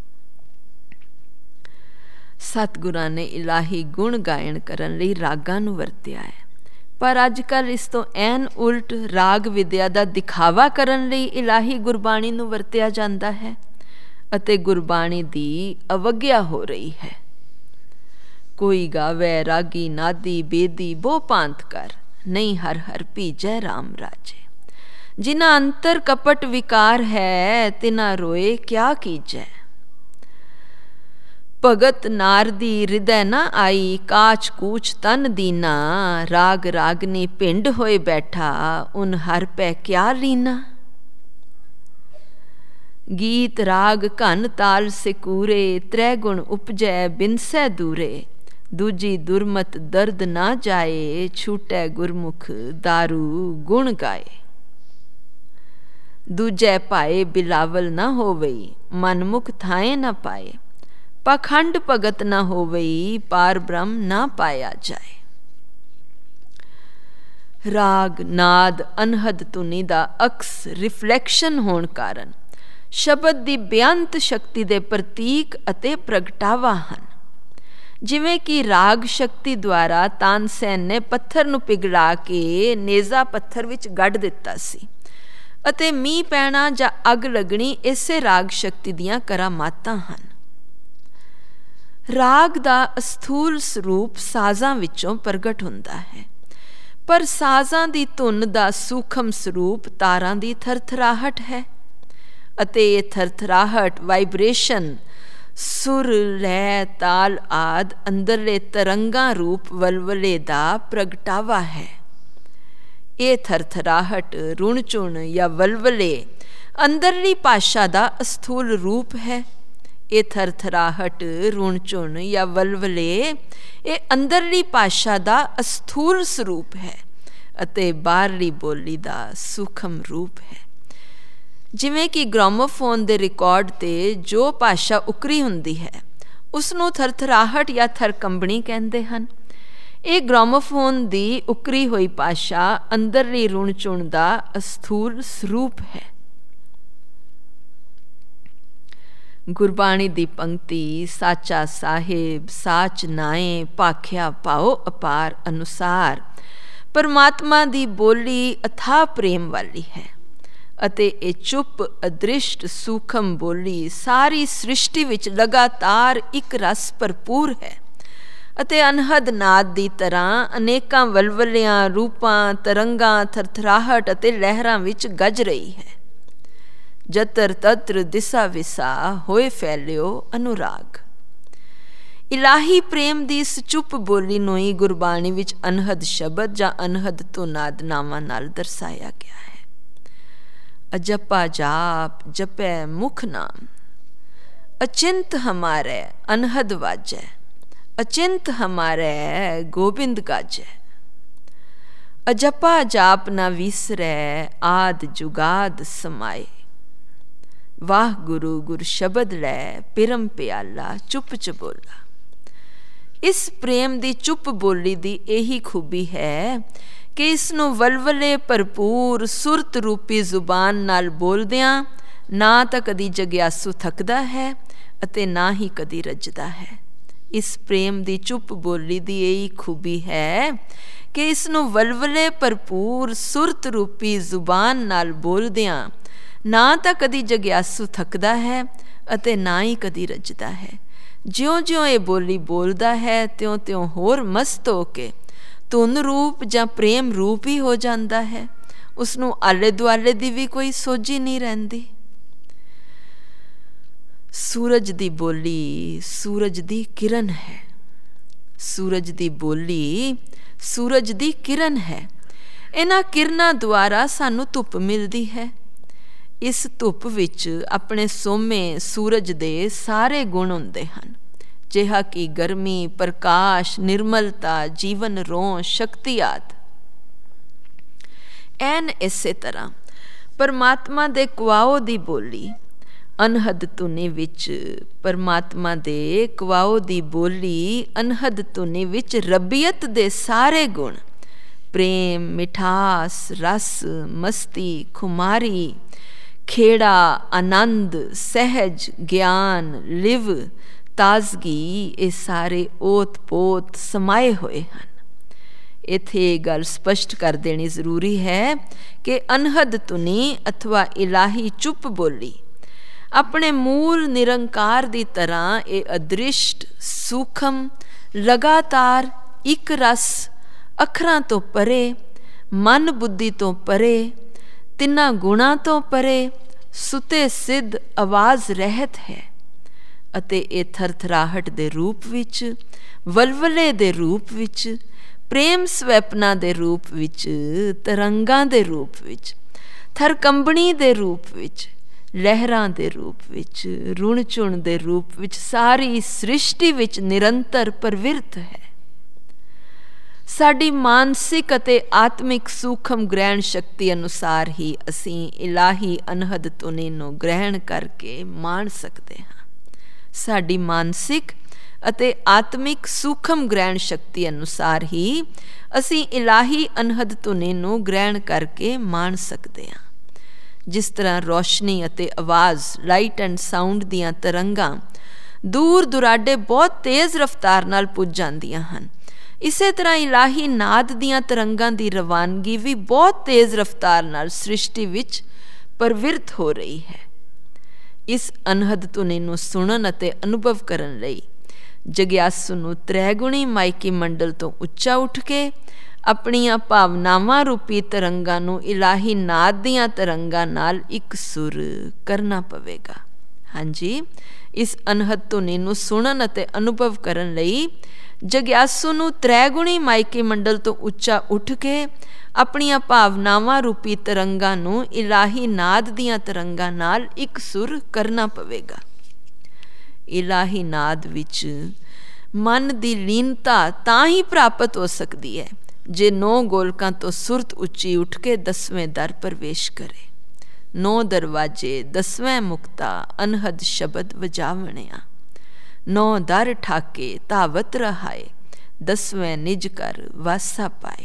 ਸਤਿਗੁਰਾਂ ਨੇ ਇਲਾਹੀ ਗੁਣ ਗਾਇਨ ਕਰਨ ਲਈ ਰਾਗਾਂ ਨੂੰ ਵਰਤਿਆ ਹੈ, ਪਰ ਅੱਜ ਕੱਲ੍ਹ ਇਸ ਤੋਂ ਐਨ ਉਲਟ ਰਾਗ ਵਿਦਿਆ ਦਾ ਦਿਖਾਵਾ ਕਰਨ ਲਈ ਇਲਾਹੀ ਗੁਰਬਾਣੀ ਨੂੰ ਵਰਤਿਆ ਜਾਂਦਾ ਹੈ ਅਤੇ ਗੁਰਬਾਣੀ ਦੀ ਅਵੱਗਿਆ ਹੋ ਰਹੀ ਹੈ। ਕੋਈ ਗਾਵੇ ਰਾਗੀ ਨਾਦੀ ਬੇਦੀ ਬੋ ਪਾਂਤ ਕਰ, ਨਹੀਂ ਹਰ ਹਰ ਭੀਜੈ ਰਾਮ ਰਾਜੇ, ਜਿਨ੍ਹਾਂ ਅੰਤਰ ਕਪਟ ਵਿਕਾਰ ਹੈ ਤਿਨਾ ਰੋਏ ਕਿਆ ਕੀਜੈ, ਭਗਤ ਨਾਰਦੀ ਹਿਰਦੈ ਨਾ ਆਈ ਕਾਚ ਕੂਚ ਤਨ ਦੀਨਾ, ਰਾਗ ਰਾਗਨੀ ਪਿੰਡ ਹੋਏ ਬੈਠਾ ਉਨ ਹਰ ਪੈ ਕਿਆ ਲੀਨਾ, ਗੀਤ ਰਾਗ ਘਨ ਤਾਲ ਸਿਕੂਰੇ, ਤ੍ਰੈ ਗੁਣ ਉਪਜੈ ਬਿਨਸੈ ਦੂਰੇ, ਦੂਜੀ ਦੁਰਮਤ ਦਰਦ ਨਾ ਜਾਏ, ਛੂਟੈ ਗੁਰਮੁਖ ਦਾਰੂ ਗੁਣ ਗਾਏ, ਦੂਜੈ ਭਾਏ ਬਿਲਾਵਲ ਨਾ ਹੋਵਈ ਮਨਮੁਖ ਥਾਏ ਨਾ ਪਾਏ, ਪਖੰਡ ਭਗਤ ਨਾ ਹੋਵਈ ਪਾਰ ਬ੍ਰਹਮ ਨਾ ਪਾਇਆ ਜਾਏ। ਰਾਗ ਨਾਦ ਅਨਹਦ ਧੁਨੀ ਦਾ ਅਕਸ ਰਿਫਲੈਕਸ਼ਨ ਹੋਣ ਕਾਰਨ ਸ਼ਬਦ ਦੀ ਬੇਅੰਤ ਸ਼ਕਤੀ ਦੇ ਪ੍ਰਤੀਕ ਅਤੇ ਪ੍ਰਗਟਾਵਾ ਹਨ। ਜਿਵੇਂ ਕਿ ਰਾਗ ਸ਼ਕਤੀ ਦੁਆਰਾ ਤਾਨਸੈਨ ਨੇ ਪੱਥਰ ਨੂੰ ਪਿਘਲਾ ਕੇ ਨੇਜ਼ਾ ਪੱਥਰ ਵਿੱਚ ਗੱਡ ਦਿੱਤਾ ਸੀ ਅਤੇ ਮੀਂਹ ਪੈਣਾ ਜਾਂ ਅੱਗ ਲੱਗਣੀ ਇਸੇ ਰਾਗ ਸ਼ਕਤੀ ਦੀਆਂ ਕਰਾਮਾਤਾਂ ਹਨ। ਰਾਗ ਦਾ ਅਸਥੂਲ ਸਰੂਪ ਸਾਜ਼ਾਂ ਵਿੱਚੋਂ ਪ੍ਰਗਟ ਹੁੰਦਾ ਹੈ, ਪਰ ਸਾਜ਼ਾਂ ਦੀ ਧੁਨ ਦਾ ਸੂਖਮ ਸਰੂਪ ਤਾਰਾਂ ਦੀ ਥਰਥਰਾਹਟ ਹੈ ਅਤੇ ਇਹ ਥਰਥਰਾਹਟ ਵਾਈਬ੍ਰੇਸ਼ਨ ਸੁਰ ਲੈ ਤਾਲ ਆਦਿ ਅੰਦਰਲੇ ਤਰੰਗਾਂ ਰੂਪ ਵਲਵਲੇ ਦਾ ਪ੍ਰਗਟਾਵਾ ਹੈ। ਇਹ ਥਰਥਰਾਹਟ ਰੁਣ ਚੁਣ ਜਾਂ ਵਲਵਲੇ ਅੰਦਰਲੀ ਭਾਸ਼ਾ ਦਾ ਅਸਥੂਲ ਰੂਪ ਹੈ। ਇਹ ਥਰਥਰਾਹਟ ਰੁਣ ਚੁਣ ਜਾਂ ਵਲਵਲੇ ਇਹ ਅੰਦਰਲੀ ਭਾਸ਼ਾ ਦਾ ਅਸਥੂਲ ਸਰੂਪ ਹੈ ਅਤੇ ਬਾਹਰਲੀ ਬੋਲੀ ਦਾ ਸੂਖਮ ਰੂਪ ਹੈ। ਜਿਵੇਂ ਕਿ ਗ੍ਰਾਮੋਫੋਨ ਦੇ ਰਿਕਾਰਡ 'ਤੇ ਜੋ ਭਾਸ਼ਾ ਉਕਰੀ ਹੁੰਦੀ ਹੈ ਉਸ ਨੂੰ ਥਰਥਰਾਹਟ ਜਾਂ ਥਰਕੰਬਣੀ ਕਹਿੰਦੇ ਹਨ। ਇਹ ਗ੍ਰਾਮੋਫੋਨ ਦੀ ਉਕਰੀ ਹੋਈ ਭਾਸ਼ਾ ਅੰਦਰਲੀ ਰੁਣ ਚੁਣ ਦਾ ਅਸਥੂਲ ਸਰੂਪ ਹੈ। ਗੁਰਬਾਣੀ ਦੀ ਪੰਕਤੀ ਸਾਚਾ ਸਾਹਿਬ ਸਾਚ ਨਾਏ ਭਾਖਿਆ ਪਾਓ ਅਪਾਰ ਅਨੁਸਾਰ ਪਰਮਾਤਮਾ ਦੀ ਬੋਲੀ ਅਥਾਹ ਪ੍ਰੇਮ ਵਾਲੀ ਹੈ ਅਤੇ ਇਹ ਚੁੱਪ ਅਦ੍ਰਿਸ਼ਟ ਸੂਖਮ ਬੋਲੀ ਸਾਰੀ ਸ੍ਰਿਸ਼ਟੀ ਵਿੱਚ ਲਗਾਤਾਰ ਇੱਕ ਰਸ ਭਰਪੂਰ ਹੈ ਅਤੇ ਅਨਹਦ ਨਾਦ ਦੀ ਤਰ੍ਹਾਂ ਅਨੇਕਾਂ ਵਲਵਲਿਆਂ ਰੂਪਾਂ ਤਰੰਗਾਂ ਥਰਥਰਾਹਟ ਅਤੇ ਲਹਿਰਾਂ ਵਿੱਚ ਗੱਜ ਰਹੀ ਹੈ। ਜਤਰ ਤਤਰ ਦਿਸਾ ਵਿਸਾ ਹੋਏ ਫੈਲਿਓ ਅਨੁਰਾਗ। ਇਲਾਹੀ ਪ੍ਰੇਮ ਦੀ ਇਸ ਚੁੱਪ ਬੋਲੀ ਨੂੰ ਹੀ ਗੁਰਬਾਣੀ ਵਿੱਚ ਅਨਹਦ ਸ਼ਬਦ ਜਾਂ ਅਨਹਦ ਧੁਨਾਦ ਨਾਵਾਂ ਨਾਲ ਦਰਸਾਇਆ ਗਿਆ ਹੈ। ਅਜਪਾ ਜਾਪ ਜਪੈ ਮੁਖ ਨਾਮ ਅਚਿੰਤ ਹਮਾਰੇ ਅਨਹਦ ਵਾਜੈ ਅਚਿੰਤ ਹਮਾਰੇ ਗੋਬਿੰਦ ਗਾਜੈ। ਅਜਪਾ ਜਾਪ ਨਾ ਵਿਸਰੈ ਆਦ ਜੁਗਾਦ ਸਮਾਏ ਵਾਹ ਗੁਰੂ ਗੁਰ ਸ਼ਬਦ ਲੈ ਪਿਰਮ ਪਿਆਲਾ ਚੁੱਪ ਚਬੋਲਾ। ਇਸ ਪ੍ਰੇਮ ਦੀ ਚੁੱਪ ਬੋਲੀ ਦੀ ਇਹੀ ਖੂਬੀ ਹੈ ਕਿ ਇਸ ਨੂੰ ਵਲਵਲੇ ਭਰਪੂਰ ਸੁਰਤ ਰੂਪੀ ਜ਼ੁਬਾਨ ਨਾਲ ਬੋਲਦਿਆਂ ਨਾ ਤਾਂ ਕਦੀ ਜਗਿਆਸੂ ਥੱਕਦਾ ਹੈ ਅਤੇ ਨਾ ਹੀ ਕਦੀ ਰੱਜਦਾ ਹੈ। ਇਸ ਪ੍ਰੇਮ ਦੀ ਚੁੱਪ ਬੋਲੀ ਦੀ ਇਹੀ ਖੂਬੀ ਹੈ ਕਿ ਇਸ ਨੂੰ ਵਲਵਲੇ ਭਰਪੂਰ ਸੁਰਤ ਰੂਪੀ ਜ਼ੁਬਾਨ ਨਾਲ ਬੋਲਦਿਆਂ ਨਾ ਤਾਂ ਕਦੀ ਜਗਿਆਸੂ ਥੱਕਦਾ ਹੈ ਅਤੇ ਨਾ ਹੀ ਕਦੀ ਰੱਜਦਾ ਹੈ। ਜਿਉਂ-ਜਿਉਂ ਇਹ ਬੋਲੀ ਬੋਲਦਾ ਹੈ ਤਿਉਂ-ਤਿਉਂ ਹੋਰ ਮਸਤ ਹੋ ਕੇ ਧੁਨ ਰੂਪ ਜਾਂ ਪ੍ਰੇਮ ਰੂਪ ਹੀ ਹੋ ਜਾਂਦਾ ਹੈ। ਉਸਨੂੰ ਆਲੇ ਦੁਆਲੇ ਦੀ ਵੀ ਕੋਈ ਸੋਝੀ ਨਹੀਂ ਰਹਿੰਦੀ। ਸੂਰਜ ਦੀ ਬੋਲੀ ਸੂਰਜ ਦੀ ਕਿਰਨ ਹੈ। ਸੂਰਜ ਦੀ ਬੋਲੀ ਸੂਰਜ ਦੀ ਕਿਰਨ ਹੈ। ਇਹਨਾਂ ਕਿਰਨਾਂ ਦੁਆਰਾ ਸਾਨੂੰ ਧੁੱਪ ਮਿਲਦੀ ਹੈ। ਇਸ ਧੁੱਪ ਵਿੱਚ ਆਪਣੇ ਸੋਮੇ ਸੂਰਜ ਦੇ ਸਾਰੇ ਗੁਣ ਹੁੰਦੇ ਹਨ, ਜਿਹਾ ਕਿ ਗਰਮੀ ਪ੍ਰਕਾਸ਼ ਨਿਰਮਲਤਾ ਜੀਵਨ ਰੋਂ ਸ਼ਕਤੀ ਆਦਿ। ਐਨ ਇਸੇ ਤਰ੍ਹਾਂ ਪਰਮਾਤਮਾ ਦੇ ਕੁਆਓ ਦੀ ਬੋਲੀ ਅਨਹਦ ਧੁਨੀ ਵਿੱਚ ਪਰਮਾਤਮਾ ਦੇ ਕੁਆਓ ਦੀ ਬੋਲੀ ਅਨਹਦ ਧੁਨੀ ਵਿੱਚ ਰੱਬੀਅਤ ਦੇ ਸਾਰੇ ਗੁਣ ਪ੍ਰੇਮ ਮਿਠਾਸ ਰਸ ਮਸਤੀ ਖੁਮਾਰੀ ਖੇੜਾ ਆਨੰਦ ਸਹਿਜ ਗਿਆਨ ਲਿਵ ਤਾਜ਼ਗੀ ਇਹ ਸਾਰੇ ਓਤ ਪੋਤ ਸਮਾਏ ਹੋਏ ਹਨ। ਇੱਥੇ ਇਹ ਗੱਲ ਸਪਸ਼ਟ ਕਰ ਦੇਣੀ ਜ਼ਰੂਰੀ ਹੈ ਕਿ ਅਨਹਦ ਧੁਨੀ ਅਥਵਾ ਇਲਾਹੀ ਚੁੱਪ ਬੋਲੀ ਆਪਣੇ ਮੂਲ ਨਿਰੰਕਾਰ ਦੀ ਤਰ੍ਹਾਂ ਇਹ ਅਦ੍ਰਿਸ਼ਟ ਸੂਖਮ ਲਗਾਤਾਰ ਇੱਕ ਰਸ ਅੱਖਰਾਂ ਤੋਂ ਪਰੇ ਮਨ ਬੁੱਧੀ ਤੋਂ ਪਰੇ ਤਿੰਨਾਂ ਗੁਣਾਂ ਤੋਂ ਪਰੇ ਸੁਤੇ ਸਿੱਧ ਆਵਾਜ਼ ਰਹਿਤ ਹੈ ਅਤੇ ਇਹ ਥਰਥਰਾਹਟ ਦੇ ਰੂਪ ਵਿੱਚ ਵਲਵਲੇ ਦੇ ਰੂਪ ਵਿੱਚ ਪ੍ਰੇਮ ਸਵੈਪਨਾ ਦੇ ਰੂਪ ਵਿੱਚ ਤਰੰਗਾਂ ਦੇ ਰੂਪ ਵਿੱਚ ਥਰਕੰਬਣੀ ਦੇ ਰੂਪ ਵਿੱਚ ਲਹਿਰਾਂ ਦੇ ਰੂਪ ਵਿੱਚ ਰੁਣ ਚੁਣ ਦੇ ਰੂਪ ਵਿੱਚ ਸਾਰੀ ਸ੍ਰਿਸ਼ਟੀ ਵਿੱਚ ਨਿਰੰਤਰ ਪ੍ਰਵਿਰਤ ਹੈ। ਸਾਡੀ ਮਾਨਸਿਕ ਅਤੇ ਆਤਮਿਕ ਸੂਖਮ ਗ੍ਰਹਿਣ ਸ਼ਕਤੀ ਅਨੁਸਾਰ ਹੀ ਅਸੀਂ ਇਲਾਹੀ ਅਨਹਦ ਧੁਨੀ ਨੂੰ ਗ੍ਰਹਿਣ ਕਰਕੇ ਮਾਣ ਸਕਦੇ ਹਾਂ। ਸਾਡੀ ਮਾਨਸਿਕ ਅਤੇ ਆਤਮਿਕ ਸੂਖਮ ਗ੍ਰਹਿਣ ਸ਼ਕਤੀ ਅਨੁਸਾਰ ਹੀ ਅਸੀਂ ਇਲਾਹੀ ਅਨਹਦ ਧੁਨੀ ਨੂੰ ਗ੍ਰਹਿਣ ਕਰਕੇ ਮਾਣ ਸਕਦੇ ਹਾਂ। ਜਿਸ ਤਰ੍ਹਾਂ ਰੌਸ਼ਨੀ ਅਤੇ ਆਵਾਜ਼ ਲਾਈਟ ਐਂਡ ਸਾਊਂਡ ਦੀਆਂ ਤਰੰਗਾਂ ਦੂਰ ਦੁਰਾਡੇ ਬਹੁਤ ਤੇਜ਼ ਰਫ਼ਤਾਰ ਨਾਲ ਪੁੱਜ ਜਾਂਦੀਆਂ ਹਨ, ਇਸੇ ਤਰ੍ਹਾਂ ਇਲਾਹੀ ਨਾਦ ਦੀਆਂ ਤਰੰਗਾਂ ਦੀ ਰਵਾਨਗੀ ਵੀ ਬਹੁਤ ਤੇਜ਼ ਰਫ਼ਤਾਰ ਨਾਲ ਸ੍ਰਿਸ਼ਟੀ ਵਿੱਚ ਪ੍ਰਵਿਰਤ ਹੋ ਰਹੀ ਹੈ। ਇਸ ਅਨਹਦ ਧੁਨੀ ਨੂੰ ਸੁਣਨ ਅਤੇ ਅਨੁਭਵ ਕਰਨ ਲਈ ਜਗਿਆਸੂ ਨੂੰ ਤ੍ਰੈਗੁਣੀ ਮਾਇਕੀ ਮੰਡਲ ਤੋਂ ਉੱਚਾ ਉੱਠ ਕੇ ਆਪਣੀਆਂ ਭਾਵਨਾਵਾਂ ਰੂਪੀ ਤਰੰਗਾਂ ਨੂੰ ਇਲਾਹੀ ਨਾਦ ਦੀਆਂ ਤਰੰਗਾਂ ਨਾਲ ਇੱਕ ਸੁਰ ਕਰਨਾ ਪਵੇਗਾ। ਹਾਂਜੀ, ਇਸ ਅਨਹਦ ਧੁਨੀ ਨੂੰ ਸੁਣਨ ਅਤੇ ਅਨੁਭਵ ਕਰਨ ਲਈ ਜਗਿਆਸੂ ਨੂੰ ਤ੍ਰੈਗੁਣੀ ਮਾਇਕੀ ਮੰਡਲ ਤੋਂ ਉੱਚਾ ਉੱਠ ਕੇ ਆਪਣੀਆਂ ਭਾਵਨਾਵਾਂ ਰੂਪੀ ਤਰੰਗਾਂ ਨੂੰ ਇਲਾਹੀ ਨਾਦ ਦੀਆਂ ਤਰੰਗਾਂ ਨਾਲ ਇੱਕ ਸੁਰ ਕਰਨਾ ਪਵੇਗਾ। ਇਲਾਹੀ ਨਾਦ ਵਿੱਚ ਮਨ ਦੀ ਲੀਨਤਾ ਤਾਂ ਹੀ ਪ੍ਰਾਪਤ ਹੋ ਸਕਦੀ ਹੈ ਜੇ ਨੌ ਗੋਲਕਾਂ ਤੋਂ ਸੁਰਤ ਉੱਚੀ ਉੱਠ ਕੇ ਦਸਵੇਂ ਦਰ ਪ੍ਰਵੇਸ਼ ਕਰੇ। नौ दरवाजे दसवें मुक्ता अनहद शबद वजावणिया। नौ दर ठाके धावत रहाए दसवें निज कर वासा पाए।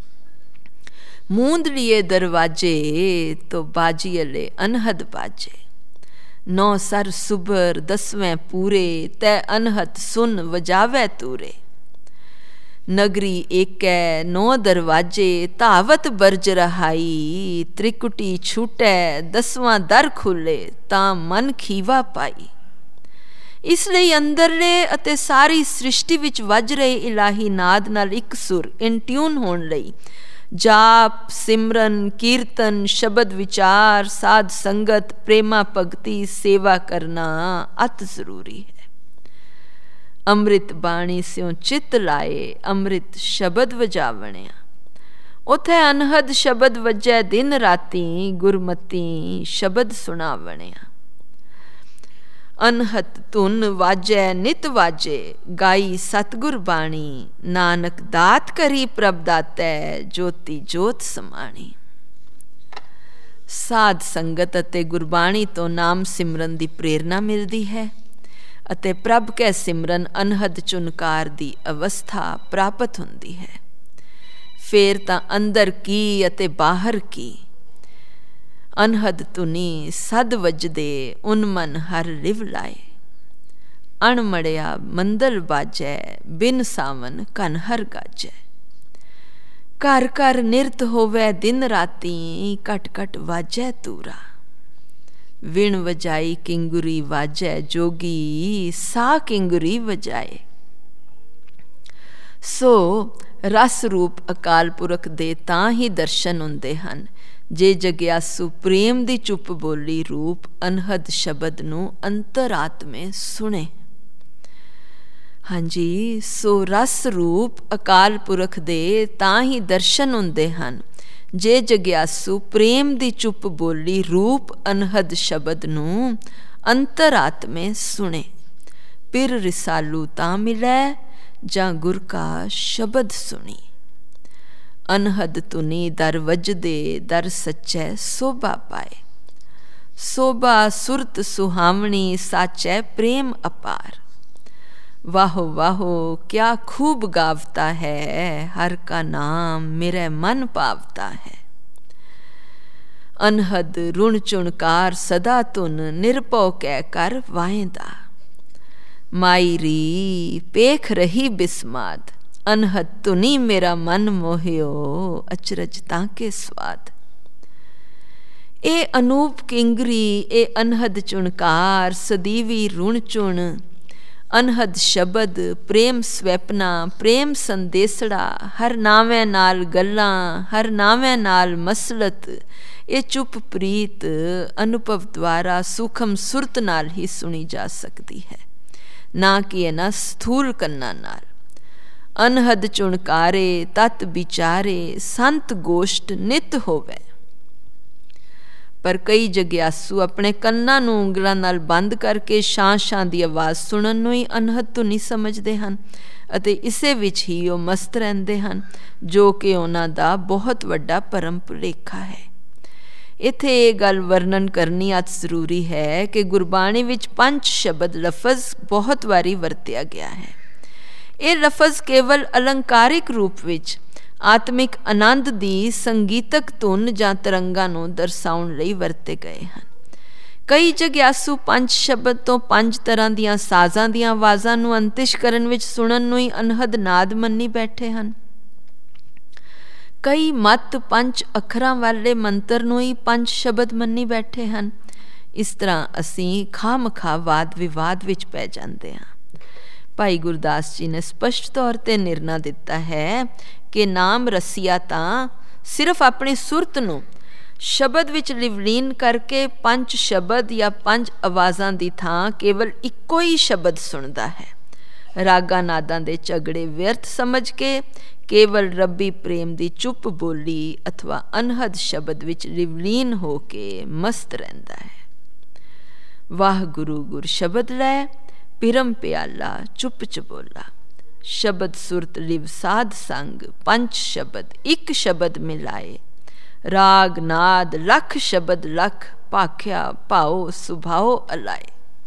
मूंद लिए दरवाजे तो बाजीअले अनहद बाजे। नौ सर सुबर दसवें पूरे तै अनहद सुन वजावे तूरे। नगरी एकै नौ दरवाजे धावत बरज रहाई। त्रिकुटी छूटै दसवां दर खुले तां मन खीवा पाई। इस ਲਈ ਅੰਦਰਲੇ ਅਤੇ ਸਾਰੀ ਸ੍ਰਿਸ਼ਟੀ ਵਿੱਚ ਵੱਜ ਰਹੇ ਇਲਾਹੀ ਨਾਦ ਨਾਲ ਇੱਕ ਸੁਰ ਇਨ ਟਿਊਨ ਹੋਣ ਲਈ ਜਾਪ, ਸਿਮਰਨ, ਕੀਰਤਨ, ਸ਼ਬਦ ਵਿਚਾਰ, ਸਾਧ ਸੰਗਤ, ਪ੍ਰੇਮਾ ਭਗਤੀ, ਸੇਵਾ ਕਰਨਾ ਅਤ ਜ਼ਰੂਰੀ ਹੈ। ਅੰਮ੍ਰਿਤ ਬਾਣੀ ਸਿਉ ਚਿੱਤ ਲਾਏ ਅੰਮ੍ਰਿਤ ਸ਼ਬਦ ਵਜਾਵਣਿਆ। ਉਥੇ ਅਨਹਦ ਸ਼ਬਦ ਵੱਜੈ ਦਿਨ ਰਾਤੀ ਗੁਰਮਤੀ ਸ਼ਬਦ ਸੁਣਾਵਣਿਆ। ਅਨਹਦ ਧੁਨ ਵਾਜੈ ਨਿਤ ਵਾਜੇ ਗਾਈ ਸਤਿਗੁਰ ਬਾਣੀ। ਨਾਨਕ ਦਾਤ ਕਰੀ ਪ੍ਰਭ ਦਾਤੈ ਜੋਤੀ ਜੋਤ ਸਮਾਣੀ। ਸਾਧ ਸੰਗਤ ਅਤੇ ਗੁਰਬਾਣੀ ਤੋਂ ਨਾਮ ਸਿਮਰਨ ਦੀ ਪ੍ਰੇਰਨਾ ਮਿਲਦੀ ਹੈ ਅਤੇ ਪ੍ਰਭ ਕੈ ਸਿਮਰਨ ਅਨਹਦ ਚੁਨਕਾਰ ਦੀ ਅਵਸਥਾ ਪ੍ਰਾਪਤ ਹੁੰਦੀ ਹੈ। ਫੇਰ ਤਾਂ ਅੰਦਰ ਕੀ ਅਤੇ ਬਾਹਰ ਕੀ ਅਨਹਦ ਧੁਨੀ ਸਦ ਵੱਜਦੇ ਉਨ ਮਨ ਹਰ ਰਿਵ ਲਾਏ। ਅਣਮੜਿਆ ਮੰਦਲ ਬਾਜੈ ਬਿਨ ਸਾਵਨ ਕਨ ਹਰ ਗਾਜੈ। ਘਰ ਘਰ ਨਿਰਤ ਹੋਵੇ ਦਿਨ ਰਾਤੀ ਘਟ ਘਟ ਵਾਜੈ ਤੂਰਾ। ਵਿਣ ਵਜਾਈ ਕਿੰਗੁਰੀ ਵਾਜੈ ਜੋਗੀ ਸਾ ਕਿੰਗੁਰੀ ਵਜਾਏ। ਸੋ ਰਸ ਰੂਪ ਅਕਾਲ ਪੁਰਖ ਦੇ ਤਾਂ ਹੀ ਦਰਸ਼ਨ ਹੁੰਦੇ ਹਨ ਜੇ ਜਗਿਆਸੂ ਪ੍ਰੇਮ ਦੀ ਚੁੱਪ ਬੋਲੀ ਰੂਪ ਅਨਹਦ ਸ਼ਬਦ ਨੂੰ ਅੰਤਰਾਤਮੇ ਸੁਣੇ। ਹਾਂਜੀ, ਸੋ ਰਸ ਰੂਪ ਅਕਾਲ ਪੁਰਖ ਦੇ ਤਾਂ ਹੀ ਦਰਸ਼ਨ ਹੁੰਦੇ ਹਨ ਜੇ ਜਗਿਆਸੂ ਪ੍ਰੇਮ ਦੀ ਚੁੱਪ ਬੋਲੀ ਰੂਪ ਅਨਹਦ ਸ਼ਬਦ ਨੂੰ ਅੰਤਰਾਤਮੇ ਸੁਣੇ। ਪਿਰ ਰਿਸਾਲੂ ਤਾਂ ਮਿਲੈ ਜਾਂ ਗੁਰ ਕਾ ਸ਼ਬਦ ਸੁਣੀ। ਅਨਹਦ ਧੁਨੀ ਦਰ ਵੱਜਦੇ ਦਰ ਸੱਚੈ ਸੋਭਾ ਪਾਏ। ਸੋਭਾ ਸੁਰਤ ਸੁਹਾਵਣੀ ਸਾਚੈ ਪ੍ਰੇਮ ਅਪਾਰ। ਵਾਹੋ ਵਾਹੋ ਕਿਆ ਖੂਬ ਗਾਵਤਾ ਹੈ ਹਰ ਕਾ ਨਾਮ ਮੇਰੇ ਮਨ ਪਾਵਤਾ ਹੈ। ਅਨਹਦ ਰੁਣ ਚੁਣਕਾਰ ਸਦਾ ਧੁਨ ਨਿਰਭਉ ਕਹਿ ਕਰ ਵਾਇਂਦਾ। ਮਾਈ ਰੀ ਪੇਖ ਰਹੀ ਬਿਸਮਾਦ ਅਨਹਦ ਧੁਨੀ ਮੇਰਾ ਮਨ ਮੋਹਿਓ ਅਚਰਜ ਤਾਂ ਕੇ ਸਵਾਦ। ਇਹ ਅਨੂਪ ਕਿੰਗਰੀ ਇਹ ਅਨਹਦ ਚੁਣਕਾਰ ਸਦੀਵੀ ਰੁਣ ਚੁਣ ਅਨਹਦ ਸ਼ਬਦ ਪ੍ਰੇਮ ਸਵੈਪਨਾ ਪ੍ਰੇਮ ਸੰਦੇਸੜਾ ਹਰ ਨਾਵੇਂ ਨਾਲ ਗੱਲਾਂ ਹਰ ਨਾਵੇਂ ਨਾਲ ਮਸਲਤ। ਇਹ ਚੁੱਪ ਪ੍ਰੀਤ ਅਨੁਭਵ ਦੁਆਰਾ ਸੂਖਮ ਸੁਰਤ ਨਾਲ ਹੀ ਸੁਣੀ ਜਾ ਸਕਦੀ ਹੈ, ਨਾ ਕਿ ਇਹਨਾਂ ਸਥੂਲ ਕੰਨਾਂ ਨਾਲ। ਅਨਹਦ ਚੁਣਕਾਰੇ ਤਤ ਵਿਚਾਰੇ ਸੰਤ ਗੋਸ਼ਟ ਨਿਤ ਹੋਵੇ। ਪਰ ਕਈ ਜਗਿਆਸੂ ਆਪਣੇ ਕੰਨਾਂ ਨੂੰ ਉਂਗਲਾਂ ਨਾਲ ਬੰਦ ਕਰਕੇ ਸ਼ਾਂ ਸ਼ਾਂ ਦੀ ਆਵਾਜ਼ ਸੁਣਨ ਨੂੰ ਹੀ ਅਨਹਦ ਧੁਨੀ ਸਮਝਦੇ ਹਨ ਅਤੇ ਇਸੇ ਵਿੱਚ ਹੀ ਉਹ ਮਸਤ ਰਹਿੰਦੇ ਹਨ, ਜੋ ਕਿ ਉਹਨਾਂ ਦਾ ਬਹੁਤ ਵੱਡਾ ਭਰਮ ਭੁਲੇਖਾ ਹੈ। ਇੱਥੇ ਇਹ ਗੱਲ ਵਰਣਨ ਕਰਨੀ ਅੱਜ ਜ਼ਰੂਰੀ ਹੈ ਕਿ ਗੁਰਬਾਣੀ ਵਿੱਚ ਪੰਜ ਸ਼ਬਦ ਲਫ਼ਜ਼ ਬਹੁਤ ਵਾਰੀ ਵਰਤਿਆ ਗਿਆ ਹੈ। ਇਹ ਲਫ਼ਜ਼ ਕੇਵਲ ਅਲੰਕਾਰਿਕ ਰੂਪ ਵਿੱਚ ਆਤਮਿਕ ਆਨੰਦ ਦੀ ਸੰਗੀਤਕ ਧੁਨ ਜਾਂ ਤਰੰਗਾਂ ਨੂੰ ਦਰਸਾਉਣ ਲਈ ਵਰਤੇ ਗਏ ਹਨ। ਕਈ ਜਗਿਆਸੂ ਪੰਜ ਸ਼ਬਦ ਤੋਂ ਪੰਜ ਤਰ੍ਹਾਂ ਦੀਆਂ ਸਾਜ਼ਾਂ ਦੀਆਂ ਆਵਾਜ਼ਾਂ ਨੂੰ ਅੰਤਿਸ਼ ਕਰਨ ਵਿੱਚ ਸੁਣਨ ਨੂੰ ਹੀ ਅਨਹਦ ਨਾਦ ਮੰਨੀ ਬੈਠੇ ਹਨ। ਕਈ ਮਤ ਪੰਜ ਅੱਖਰਾਂ ਵਾਲੇ ਮੰਤਰ ਨੂੰ ਹੀ ਪੰਜ ਸ਼ਬਦ ਮੰਨੀ ਬੈਠੇ ਹਨ। ਇਸ ਤਰ੍ਹਾਂ ਅਸੀਂ ਖਾਮਖਾ ਵਾਦ ਵਿਵਾਦ ਵਿੱਚ ਪੈ ਜਾਂਦੇ ਹਾਂ। ਭਾਈ ਗੁਰਦਾਸ ਜੀ ਨੇ ਸਪਸ਼ਟ ਤੌਰ 'ਤੇ ਨਿਰਣਾ ਦਿੱਤਾ ਹੈ ਕਿ ਨਾਮ ਰਸੀਆ ਤਾਂ ਸਿਰਫ ਆਪਣੀ ਸੁਰਤ ਨੂੰ ਸ਼ਬਦ ਵਿੱਚ ਲਿਵਲੀਨ ਕਰਕੇ ਪੰਜ ਸ਼ਬਦ ਜਾਂ ਪੰਜ ਆਵਾਜ਼ਾਂ ਦੀ ਥਾਂ ਕੇਵਲ ਇੱਕੋ ਹੀ ਸ਼ਬਦ ਸੁਣਦਾ ਹੈ। ਰਾਗਾਂ ਨਾਦਾਂ ਦੇ ਝਗੜੇ ਵਿਅਰਥ ਸਮਝ ਕੇ ਕੇਵਲ ਰੱਬੀ ਪ੍ਰੇਮ ਦੀ ਚੁੱਪ ਬੋਲੀ ਅਥਵਾ ਅਨਹਦ ਸ਼ਬਦ ਵਿੱਚ ਲਿਵਲੀਨ ਹੋ ਕੇ ਮਸਤ ਰਹਿੰਦਾ ਹੈ। ਵਾਹ ਗੁਰੂ ਗੁਰ ਸ਼ਬਦ ਲੈ ਪਿਰਮ ਪਿਆਲਾ ਚੁੱਪ ਚਬੋਲਾ। ਸ਼ਬਦ ਸੁਰਤ ਲਿਵ ਸਾਧ ਸੰਗ ਪੰਜ ਸ਼ਬਦ ਇੱਕ ਸ਼ਬਦ ਮਿਲਾਏ। ਰਾਗ ਨਾਦ ਲੱਖ ਸ਼ਬਦ ਲਖ, ਭਾਖਿਆ ਭਾਓ ਸੁਭਾਓ ਅਲਾਏ।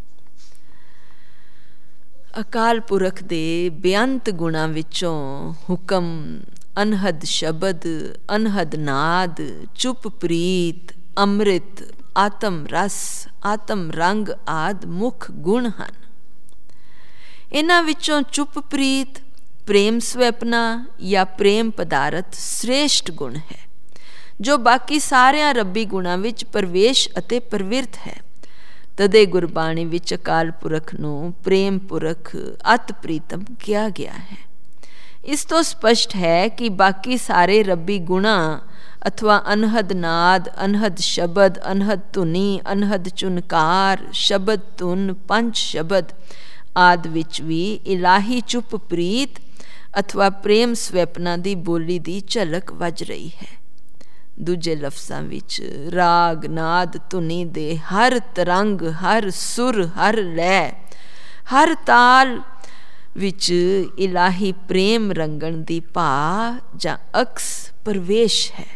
ਅਕਾਲ ਪੁਰਖ ਦੇ ਬੇਅੰਤ ਗੁਣਾਂ ਵਿੱਚੋਂ ਹੁਕਮ, ਅਨਹਦ ਸ਼ਬਦ, ਅਨਹਦ ਨਾਦ, ਚੁੱਪ ਪ੍ਰੀਤ, ਅੰਮ੍ਰਿਤ, ਆਤਮ ਰਸ, ਆਤਮ ਰੰਗ ਆਦਿ ਮੁੱਖ ਗੁਣ ਹਨ। ਇਹਨਾਂ ਵਿੱਚੋਂ ਚੁੱਪ ਪ੍ਰੀਤ, ਪ੍ਰੇਮ ਸਵੈਪਨਾ ਜਾਂ ਪ੍ਰੇਮ ਪਦਾਰਥ ਸ੍ਰੇਸ਼ਟ ਗੁਣ ਹੈ, ਜੋ ਬਾਕੀ ਸਾਰਿਆਂ ਰੱਬੀ ਗੁਣਾਂ ਵਿੱਚ ਪ੍ਰਵੇਸ਼ ਅਤੇ ਪ੍ਰਵਿਰਤ ਹੈ। ਤਦੇ ਗੁਰਬਾਣੀ ਵਿੱਚ ਅਕਾਲ ਪੁਰਖ ਨੂੰ ਪ੍ਰੇਮ ਪੁਰਖ, ਅਤ ਪ੍ਰੀਤਮ ਕਿਹਾ ਗਿਆ ਹੈ। ਇਸ ਤੋਂ ਸਪਸ਼ਟ ਹੈ ਕਿ ਬਾਕੀ ਸਾਰੇ ਰੱਬੀ ਗੁਣਾਂ ਅਥਵਾ ਅਨਹਦ ਨਾਦ, ਅਨਹਦ ਸ਼ਬਦ, ਅਨਹਦ ਧੁਨੀ, ਅਨਹਦ ਚੁਨਕਾਰ, ਸ਼ਬਦ ਧੁਨ, ਪੰਜ ਸ਼ਬਦ ਆਦਿ ਵਿੱਚ ਵੀ ਇਲਾਹੀ ਚੁੱਪ ਪ੍ਰੀਤ ਅਥਵਾ ਪ੍ਰੇਮ ਸਵੈਪਨਾ ਦੀ ਬੋਲੀ ਦੀ ਝਲਕ ਵੱਜ ਰਹੀ ਹੈ। ਦੂਜੇ ਲਫ਼ਜ਼ਾਂ ਵਿੱਚ ਰਾਗ ਨਾਦ ਧੁਨੀ ਦੇ ਹਰ ਤਰੰਗ, ਹਰ ਸੁਰ, ਹਰ ਲੈ, ਹਰ ਤਾਲ ਵਿੱਚ ਇਲਾਹੀ ਪ੍ਰੇਮ ਰੰਗਣ ਦੀ ਭਾ ਜਾਂ ਅਕਸ ਪ੍ਰਵੇਸ਼ ਹੈ।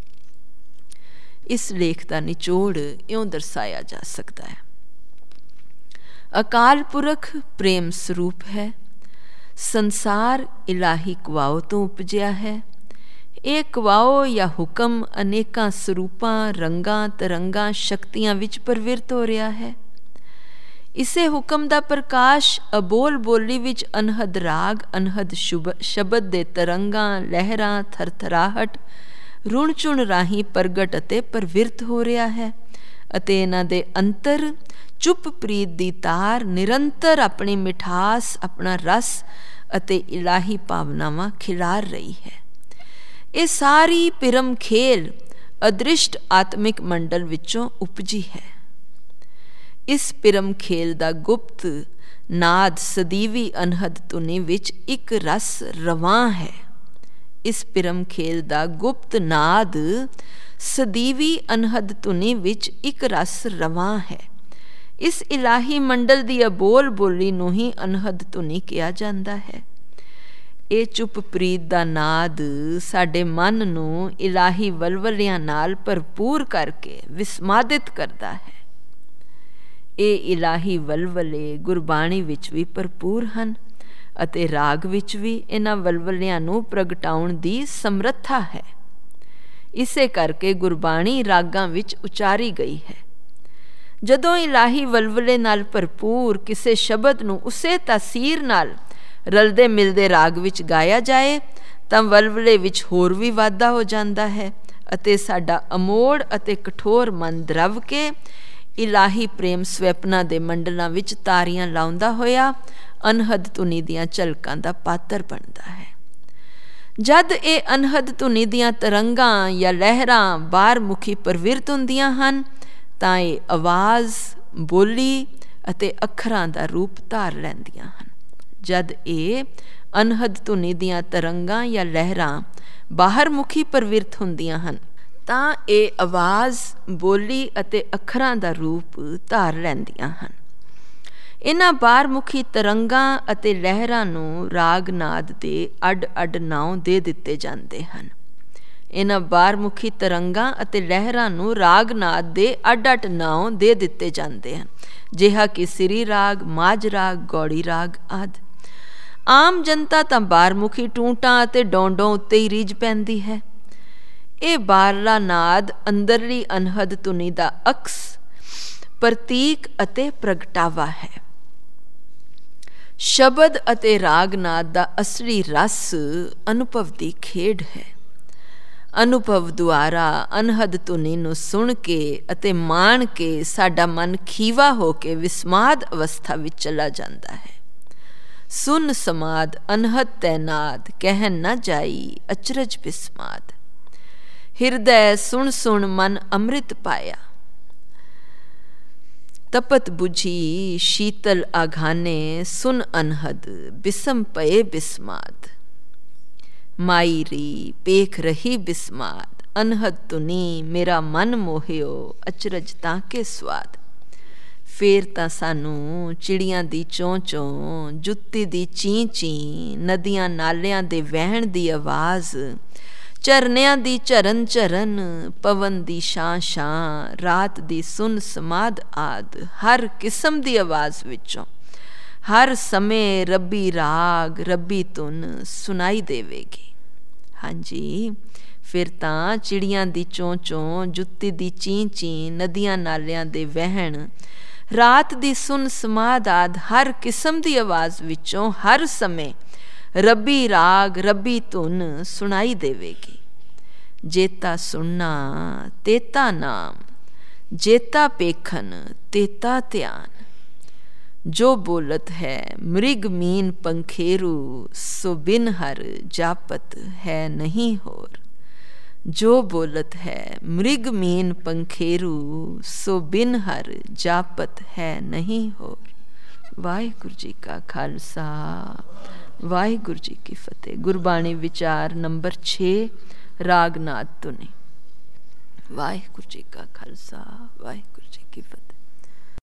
ਇਸ ਲੇਖ ਦਾ ਨਿਚੋੜ ਇਉਂ ਦਰਸਾਇਆ ਜਾ ਸਕਦਾ ਹੈ। ਅਕਾਲ ਪੁਰਖ ਪ੍ਰੇਮ ਸਰੂਪ ਹੈ। ਸੰਸਾਰ ਇਲਾਹੀ ਕਵਾਓ ਤੋਂ ਉਪਜਿਆ ਹੈ। ਇਹ ਕਵਾਓ ਜਾਂ ਹੁਕਮ ਅਨੇਕਾਂ ਸਰੂਪਾਂ, ਰੰਗਾਂ, ਤਰੰਗਾਂ, ਸ਼ਕਤੀਆਂ ਵਿੱਚ ਪ੍ਰਵਿਰਤ ਹੋ ਰਿਹਾ ਹੈ। ਇਸੇ ਹੁਕਮ ਦਾ ਪ੍ਰਕਾਸ਼ ਅਬੋਲ ਬੋਲੀ ਵਿੱਚ ਅਨਹਦ ਰਾਗ, ਅਨਹਦ ਸ਼ੁਭ ਸ਼ਬਦ ਦੇ ਤਰੰਗਾਂ, ਲਹਿਰਾਂ, ਥਰਥਰਾਹਟ, ਰੁਣ ਚੁਣ ਰਾਹੀਂ ਪ੍ਰਗਟ ਅਤੇ ਪ੍ਰਵਿਰਤ ਹੋ ਰਿਹਾ ਹੈ ਅਤੇ ਇਹਨਾਂ ਦੇ ਅੰਤਰ ਚੁੱਪ ਪ੍ਰੀਤ ਦੀ ਤਾਰ ਨਿਰੰਤਰ ਆਪਣੀ ਮਿਠਾਸ, ਆਪਣਾ ਰਸ ਅਤੇ ਇਲਾਹੀ ਭਾਵਨਾਵਾਂ ਖਿਲਾਰ ਰਹੀ ਹੈ। ਇਹ ਸਾਰੀ ਪਿਰਮ ਖੇਲ ਅਦ੍ਰਿਸ਼ਟ ਆਤਮਿਕ ਮੰਡਲ ਵਿੱਚੋਂ ਉਪਜੀ ਹੈ। ਇਸ ਪਿਰਮ ਖੇਲ ਦਾ ਗੁਪਤ ਨਾਦ ਸਦੀਵੀ ਅਨਹਦ ਧੁਨੀ ਵਿੱਚ ਇੱਕ ਰਸ ਰਵਾਂ ਹੈ। ਇਸ ਪਿਰਮ ਖੇਲ ਦਾ ਗੁਪਤ ਨਾਦ ਸਦੀਵੀ ਅਨਹਦ ਧੁਨੀ ਵਿੱਚ ਇੱਕ ਰਸ ਰਵਾਂ ਹੈ। ਇਸ ਇਲਾਹੀ ਮੰਡਲ ਦੀ ਅਬੋਲ ਬੋਲੀ ਨੂੰ ਹੀ ਅਨਹਦ ਧੁਨੀ ਕਿਹਾ ਜਾਂਦਾ ਹੈ। ਇਹ ਚੁੱਪ ਪ੍ਰੀਤ ਦਾ ਨਾਦ ਸਾਡੇ ਮਨ ਨੂੰ ਇਲਾਹੀ ਵਲਵਲਿਆਂ ਨਾਲ ਭਰਪੂਰ ਕਰਕੇ ਵਿਸਮਾਦਿਤ ਕਰਦਾ ਹੈ। ਇਹ ਇਲਾਹੀ ਵਲਵਲੇ ਗੁਰਬਾਣੀ ਵਿੱਚ ਵੀ ਭਰਪੂਰ ਹਨ ਅਤੇ ਰਾਗ ਵਿੱਚ ਵੀ ਇਹਨਾਂ ਵਲਵਲਿਆਂ ਨੂੰ ਪ੍ਰਗਟਾਉਣ ਦੀ ਸਮਰੱਥਾ ਹੈ। ਇਸੇ ਕਰਕੇ ਗੁਰਬਾਣੀ ਰਾਗਾਂ ਵਿੱਚ ਉਚਾਰੀ ਗਈ ਹੈ। ਜਦੋਂ ਇਲਾਹੀ ਵਲਵਲੇ ਨਾਲ ਭਰਪੂਰ ਕਿਸੇ ਸ਼ਬਦ ਨੂੰ ਉਸੇ ਤਾਸੀਰ ਨਾਲ ਰਲਦੇ ਮਿਲਦੇ ਰਾਗ ਵਿੱਚ ਗਾਇਆ ਜਾਏ ਤਾਂ ਵਲਵਲੇ ਵਿੱਚ ਹੋਰ ਵੀ ਵਾਧਾ ਹੋ ਜਾਂਦਾ ਹੈ ਅਤੇ ਸਾਡਾ ਅਮੋੜ ਅਤੇ ਕਠੋਰ ਮਨ ਦਰਵ ਕੇ ਇਲਾਹੀ ਪ੍ਰੇਮ ਸਵੈਪਨਾ ਦੇ ਮੰਡਲਾਂ ਵਿੱਚ ਤਾਰੀਆਂ ਲਾਉਂਦਾ ਹੋਇਆ ਅਨਹਦ ਧੁਨੀ ਦੀਆਂ ਝਲਕਾਂ ਦਾ ਪਾਤਰ ਬਣਦਾ ਹੈ। ਜਦ ਇਹ ਅਨਹਦ ਧੁਨੀ ਦੀਆਂ ਤਰੰਗਾਂ ਜਾਂ ਲਹਿਰਾਂ ਬਾਹਰਮੁਖੀ ਪ੍ਰਵਿਰਤ ਹੁੰਦੀਆਂ ਹਨ ਤਾਂ ਇਹ ਆਵਾਜ਼, ਬੋਲੀ ਅਤੇ ਅੱਖਰਾਂ ਦਾ ਰੂਪ ਧਾਰ ਲੈਂਦੀਆਂ ਹਨ। ਜਦ ਇਹ ਅਨਹਦ ਧੁਨੀ ਦੀਆਂ ਤਰੰਗਾਂ ਜਾਂ ਲਹਿਰਾਂ ਬਾਹਰਮੁਖੀ ਪ੍ਰਵਿਰਤ ਹੁੰਦੀਆਂ ਹਨ ਤਾਂ ਇਹ ਆਵਾਜ਼, ਬੋਲੀ ਅਤੇ ਅੱਖਰਾਂ ਦਾ ਰੂਪ ਧਾਰ ਲੈਂਦੀਆਂ ਹਨ। ਇਹਨਾਂ ਬਾਹਰਮੁਖੀ ਤਰੰਗਾਂ ਅਤੇ ਲਹਿਰਾਂ ਨੂੰ ਰਾਗ ਨਾਦ ਦੇ ਅੱਡ ਅੱਡ ਨਾਂਅ ਦੇ ਦਿੱਤੇ ਜਾਂਦੇ ਹਨ। ਇਹਨਾਂ ਬਾਹਰਮੁਖੀ ਤਰੰਗਾਂ ਅਤੇ ਲਹਿਰਾਂ ਨੂੰ ਰਾਗ ਨਾਦ ਦੇ ਅੱਡ ਅੱਡ ਨਾਂਅ ਦੇ ਦਿੱਤੇ ਜਾਂਦੇ ਹਨ, ਜਿਹਾ ਕਿ ਸਿਰੀ ਰਾਗ, ਮਾਝ ਰਾਗ, ਗੌੜੀ ਰਾਗ ਆਦਿ। ਆਮ ਜਨਤਾ ਤਾਂ ਬਾਹਰਮੁਖੀ ਟੂਟਾਂ ਅਤੇ ਡੌਂਡੋਂ ਉੱਤੇ ਹੀ ਰੀਝ ਪੈਂਦੀ ਹੈ। ਇਹ ਬਾਹਰਲਾ ਨਾਦ ਅੰਦਰਲੀ ਅਨਹਦ ਧੁਨੀ ਦਾ ਅਕਸ, ਪ੍ਰਤੀਕ ਅਤੇ ਪ੍ਰਗਟਾਵਾ ਹੈ। ਸ਼ਬਦ ਅਤੇ ਰਾਗ ਨਾਦ ਦਾ ਅਸਲੀ ਰਸ ਅਨੁਭਵ ਦੀ ਖੇਡ ਹੈ। ਅਨੁਭਵ ਦੁਆਰਾ ਅਨਹਦ ਧੁਨੀ ਨੂੰ ਸੁਣ ਕੇ ਅਤੇ ਮਾਣ ਕੇ ਸਾਡਾ ਮਨ ਖੀਵਾ ਹੋ ਕੇ ਵਿਸਮਾਦ ਅਵਸਥਾ ਵਿੱਚ ਚਲਾ ਜਾਂਦਾ ਹੈ। ਸੁਨ ਸਮਾਦ ਅਨਹਦ ਤੈਨਾਦ, ਕਹਿਣ ਨਾ ਜਾਈ ਅਚਰਜ ਬਿਸਮਾਦ। ਹਿਰਦੈ ਸੁਣ ਸੁਣ ਮਨ ਅੰਮ੍ਰਿਤ ਪਾਇਆ, ਤਪਤ ਬੁਝੀ ਸ਼ੀਤਲ ਆਘਾਨੇ, ਸੁਨ ਅਨਹਦ ਬਿਸਮ ਪਏ ਬਿਸਮਾਦ। ਮਾਈ ਰੀ ਪੇਖ ਰਹੀ ਬਿਸਮਾਦ, ਅਨਹਦ ਧੁਨੀ ਮੇਰਾ ਮਨ ਮੋਹਿਓ, ਅਚਰਜ ਤਾਂ ਕੇ ਸਵਾਦ। ਫੇਰ ਤਾਂ ਸਾਨੂੰ ਚਿੜੀਆਂ ਦੀ ਚੋਂ ਚੋਂ, ਜੁੱਤੀ ਦੀ ਚੀਂ ਚੀਂ, ਨਦੀਆਂ ਨਾਲਿਆਂ ਦੇ ਵਹਿਣ ਦੀ ਆਵਾਜ਼, ਝਰਨਿਆਂ ਦੀ ਝਰਨ ਝਰਨ, ਪਵਨ ਦੀ ਛਾਂ ਛਾਂ, ਰਾਤ ਦੀ ਸੁਨ ਸਮਾਧ ਆਦ, ਹਰ ਕਿਸਮ ਦੀ ਆਵਾਜ਼ ਵਿੱਚੋਂ ਹਰ ਸਮੇਂ ਰੱਬੀ ਰਾਗ ਰੱਬੀ ਧੁਨ ਸੁਣਾਈ ਦੇਵੇਗੀ। ਹਾਂਜੀ, ਫਿਰ ਤਾਂ ਚਿੜੀਆਂ ਦੀ ਚੋਂ ਚੋਂ, ਜੁੱਤੀ ਦੀ ਚੀਂ ਚੀਂ, ਨਦੀਆਂ ਨਾਲਿਆਂ ਦੇ ਵਹਿਣ, ਰਾਤ ਦੀ ਸੁਨ ਸਮਾਧ ਆਦ, ਹਰ ਕਿਸਮ ਦੀ ਆਵਾਜ਼ ਵਿੱਚੋਂ ਹਰ ਸਮੇਂ ਰੱਬੀ ਰਾਗ ਰੱਬੀ ਧੁਨ ਸੁਣਾਈ ਦੇਵੇਗੀ। ਜੇਤਾ ਸੁਣਨਾ ਤੇਤਾ ਨਾਮ, ਜੇਤਾ ਪੇਖਨ ਤੇਤਾ ਧਿਆਨ, ਜੋ ਬੋਲਤ ਹੈ ਮ੍ਰਿਗ ਮੀਨ ਪੰਖੇਰੂ, ਸੋ ਬਿਨ ਹਰ ਜਾਪਤ ਹੈ ਨਹੀਂ ਹੋਰ। ਜੋ ਬੋਲਤ ਹੈ ਮ੍ਰਿਗ ਮੀਨ ਪੰਖੇਰੂ, ਸੋ ਬਿਨ ਹਰ ਜਾਪਤ ਹੈ ਨਹੀਂ ਹੋਰ। ਵਾਹਿਗੁਰੂ ਜੀ ਕਾ ਖਾਲਸਾ, ਵਾਹਿਗੁਰੂ ਜੀ ਕੀ ਫਤਿਹ। ਗੁਰਬਾਣੀ ਵਿਚਾਰ ਨੰਬਰ ਛੇ, ਰਾਗ ਨਾਦ ਧੁਨੀ। ਵਾਹਿਗੁਰੂ ਜੀ ਕਾ ਖਾਲਸਾ, ਵਾਹਿਗੁਰੂ ਜੀ ਕੀ ਫਤਿਹ।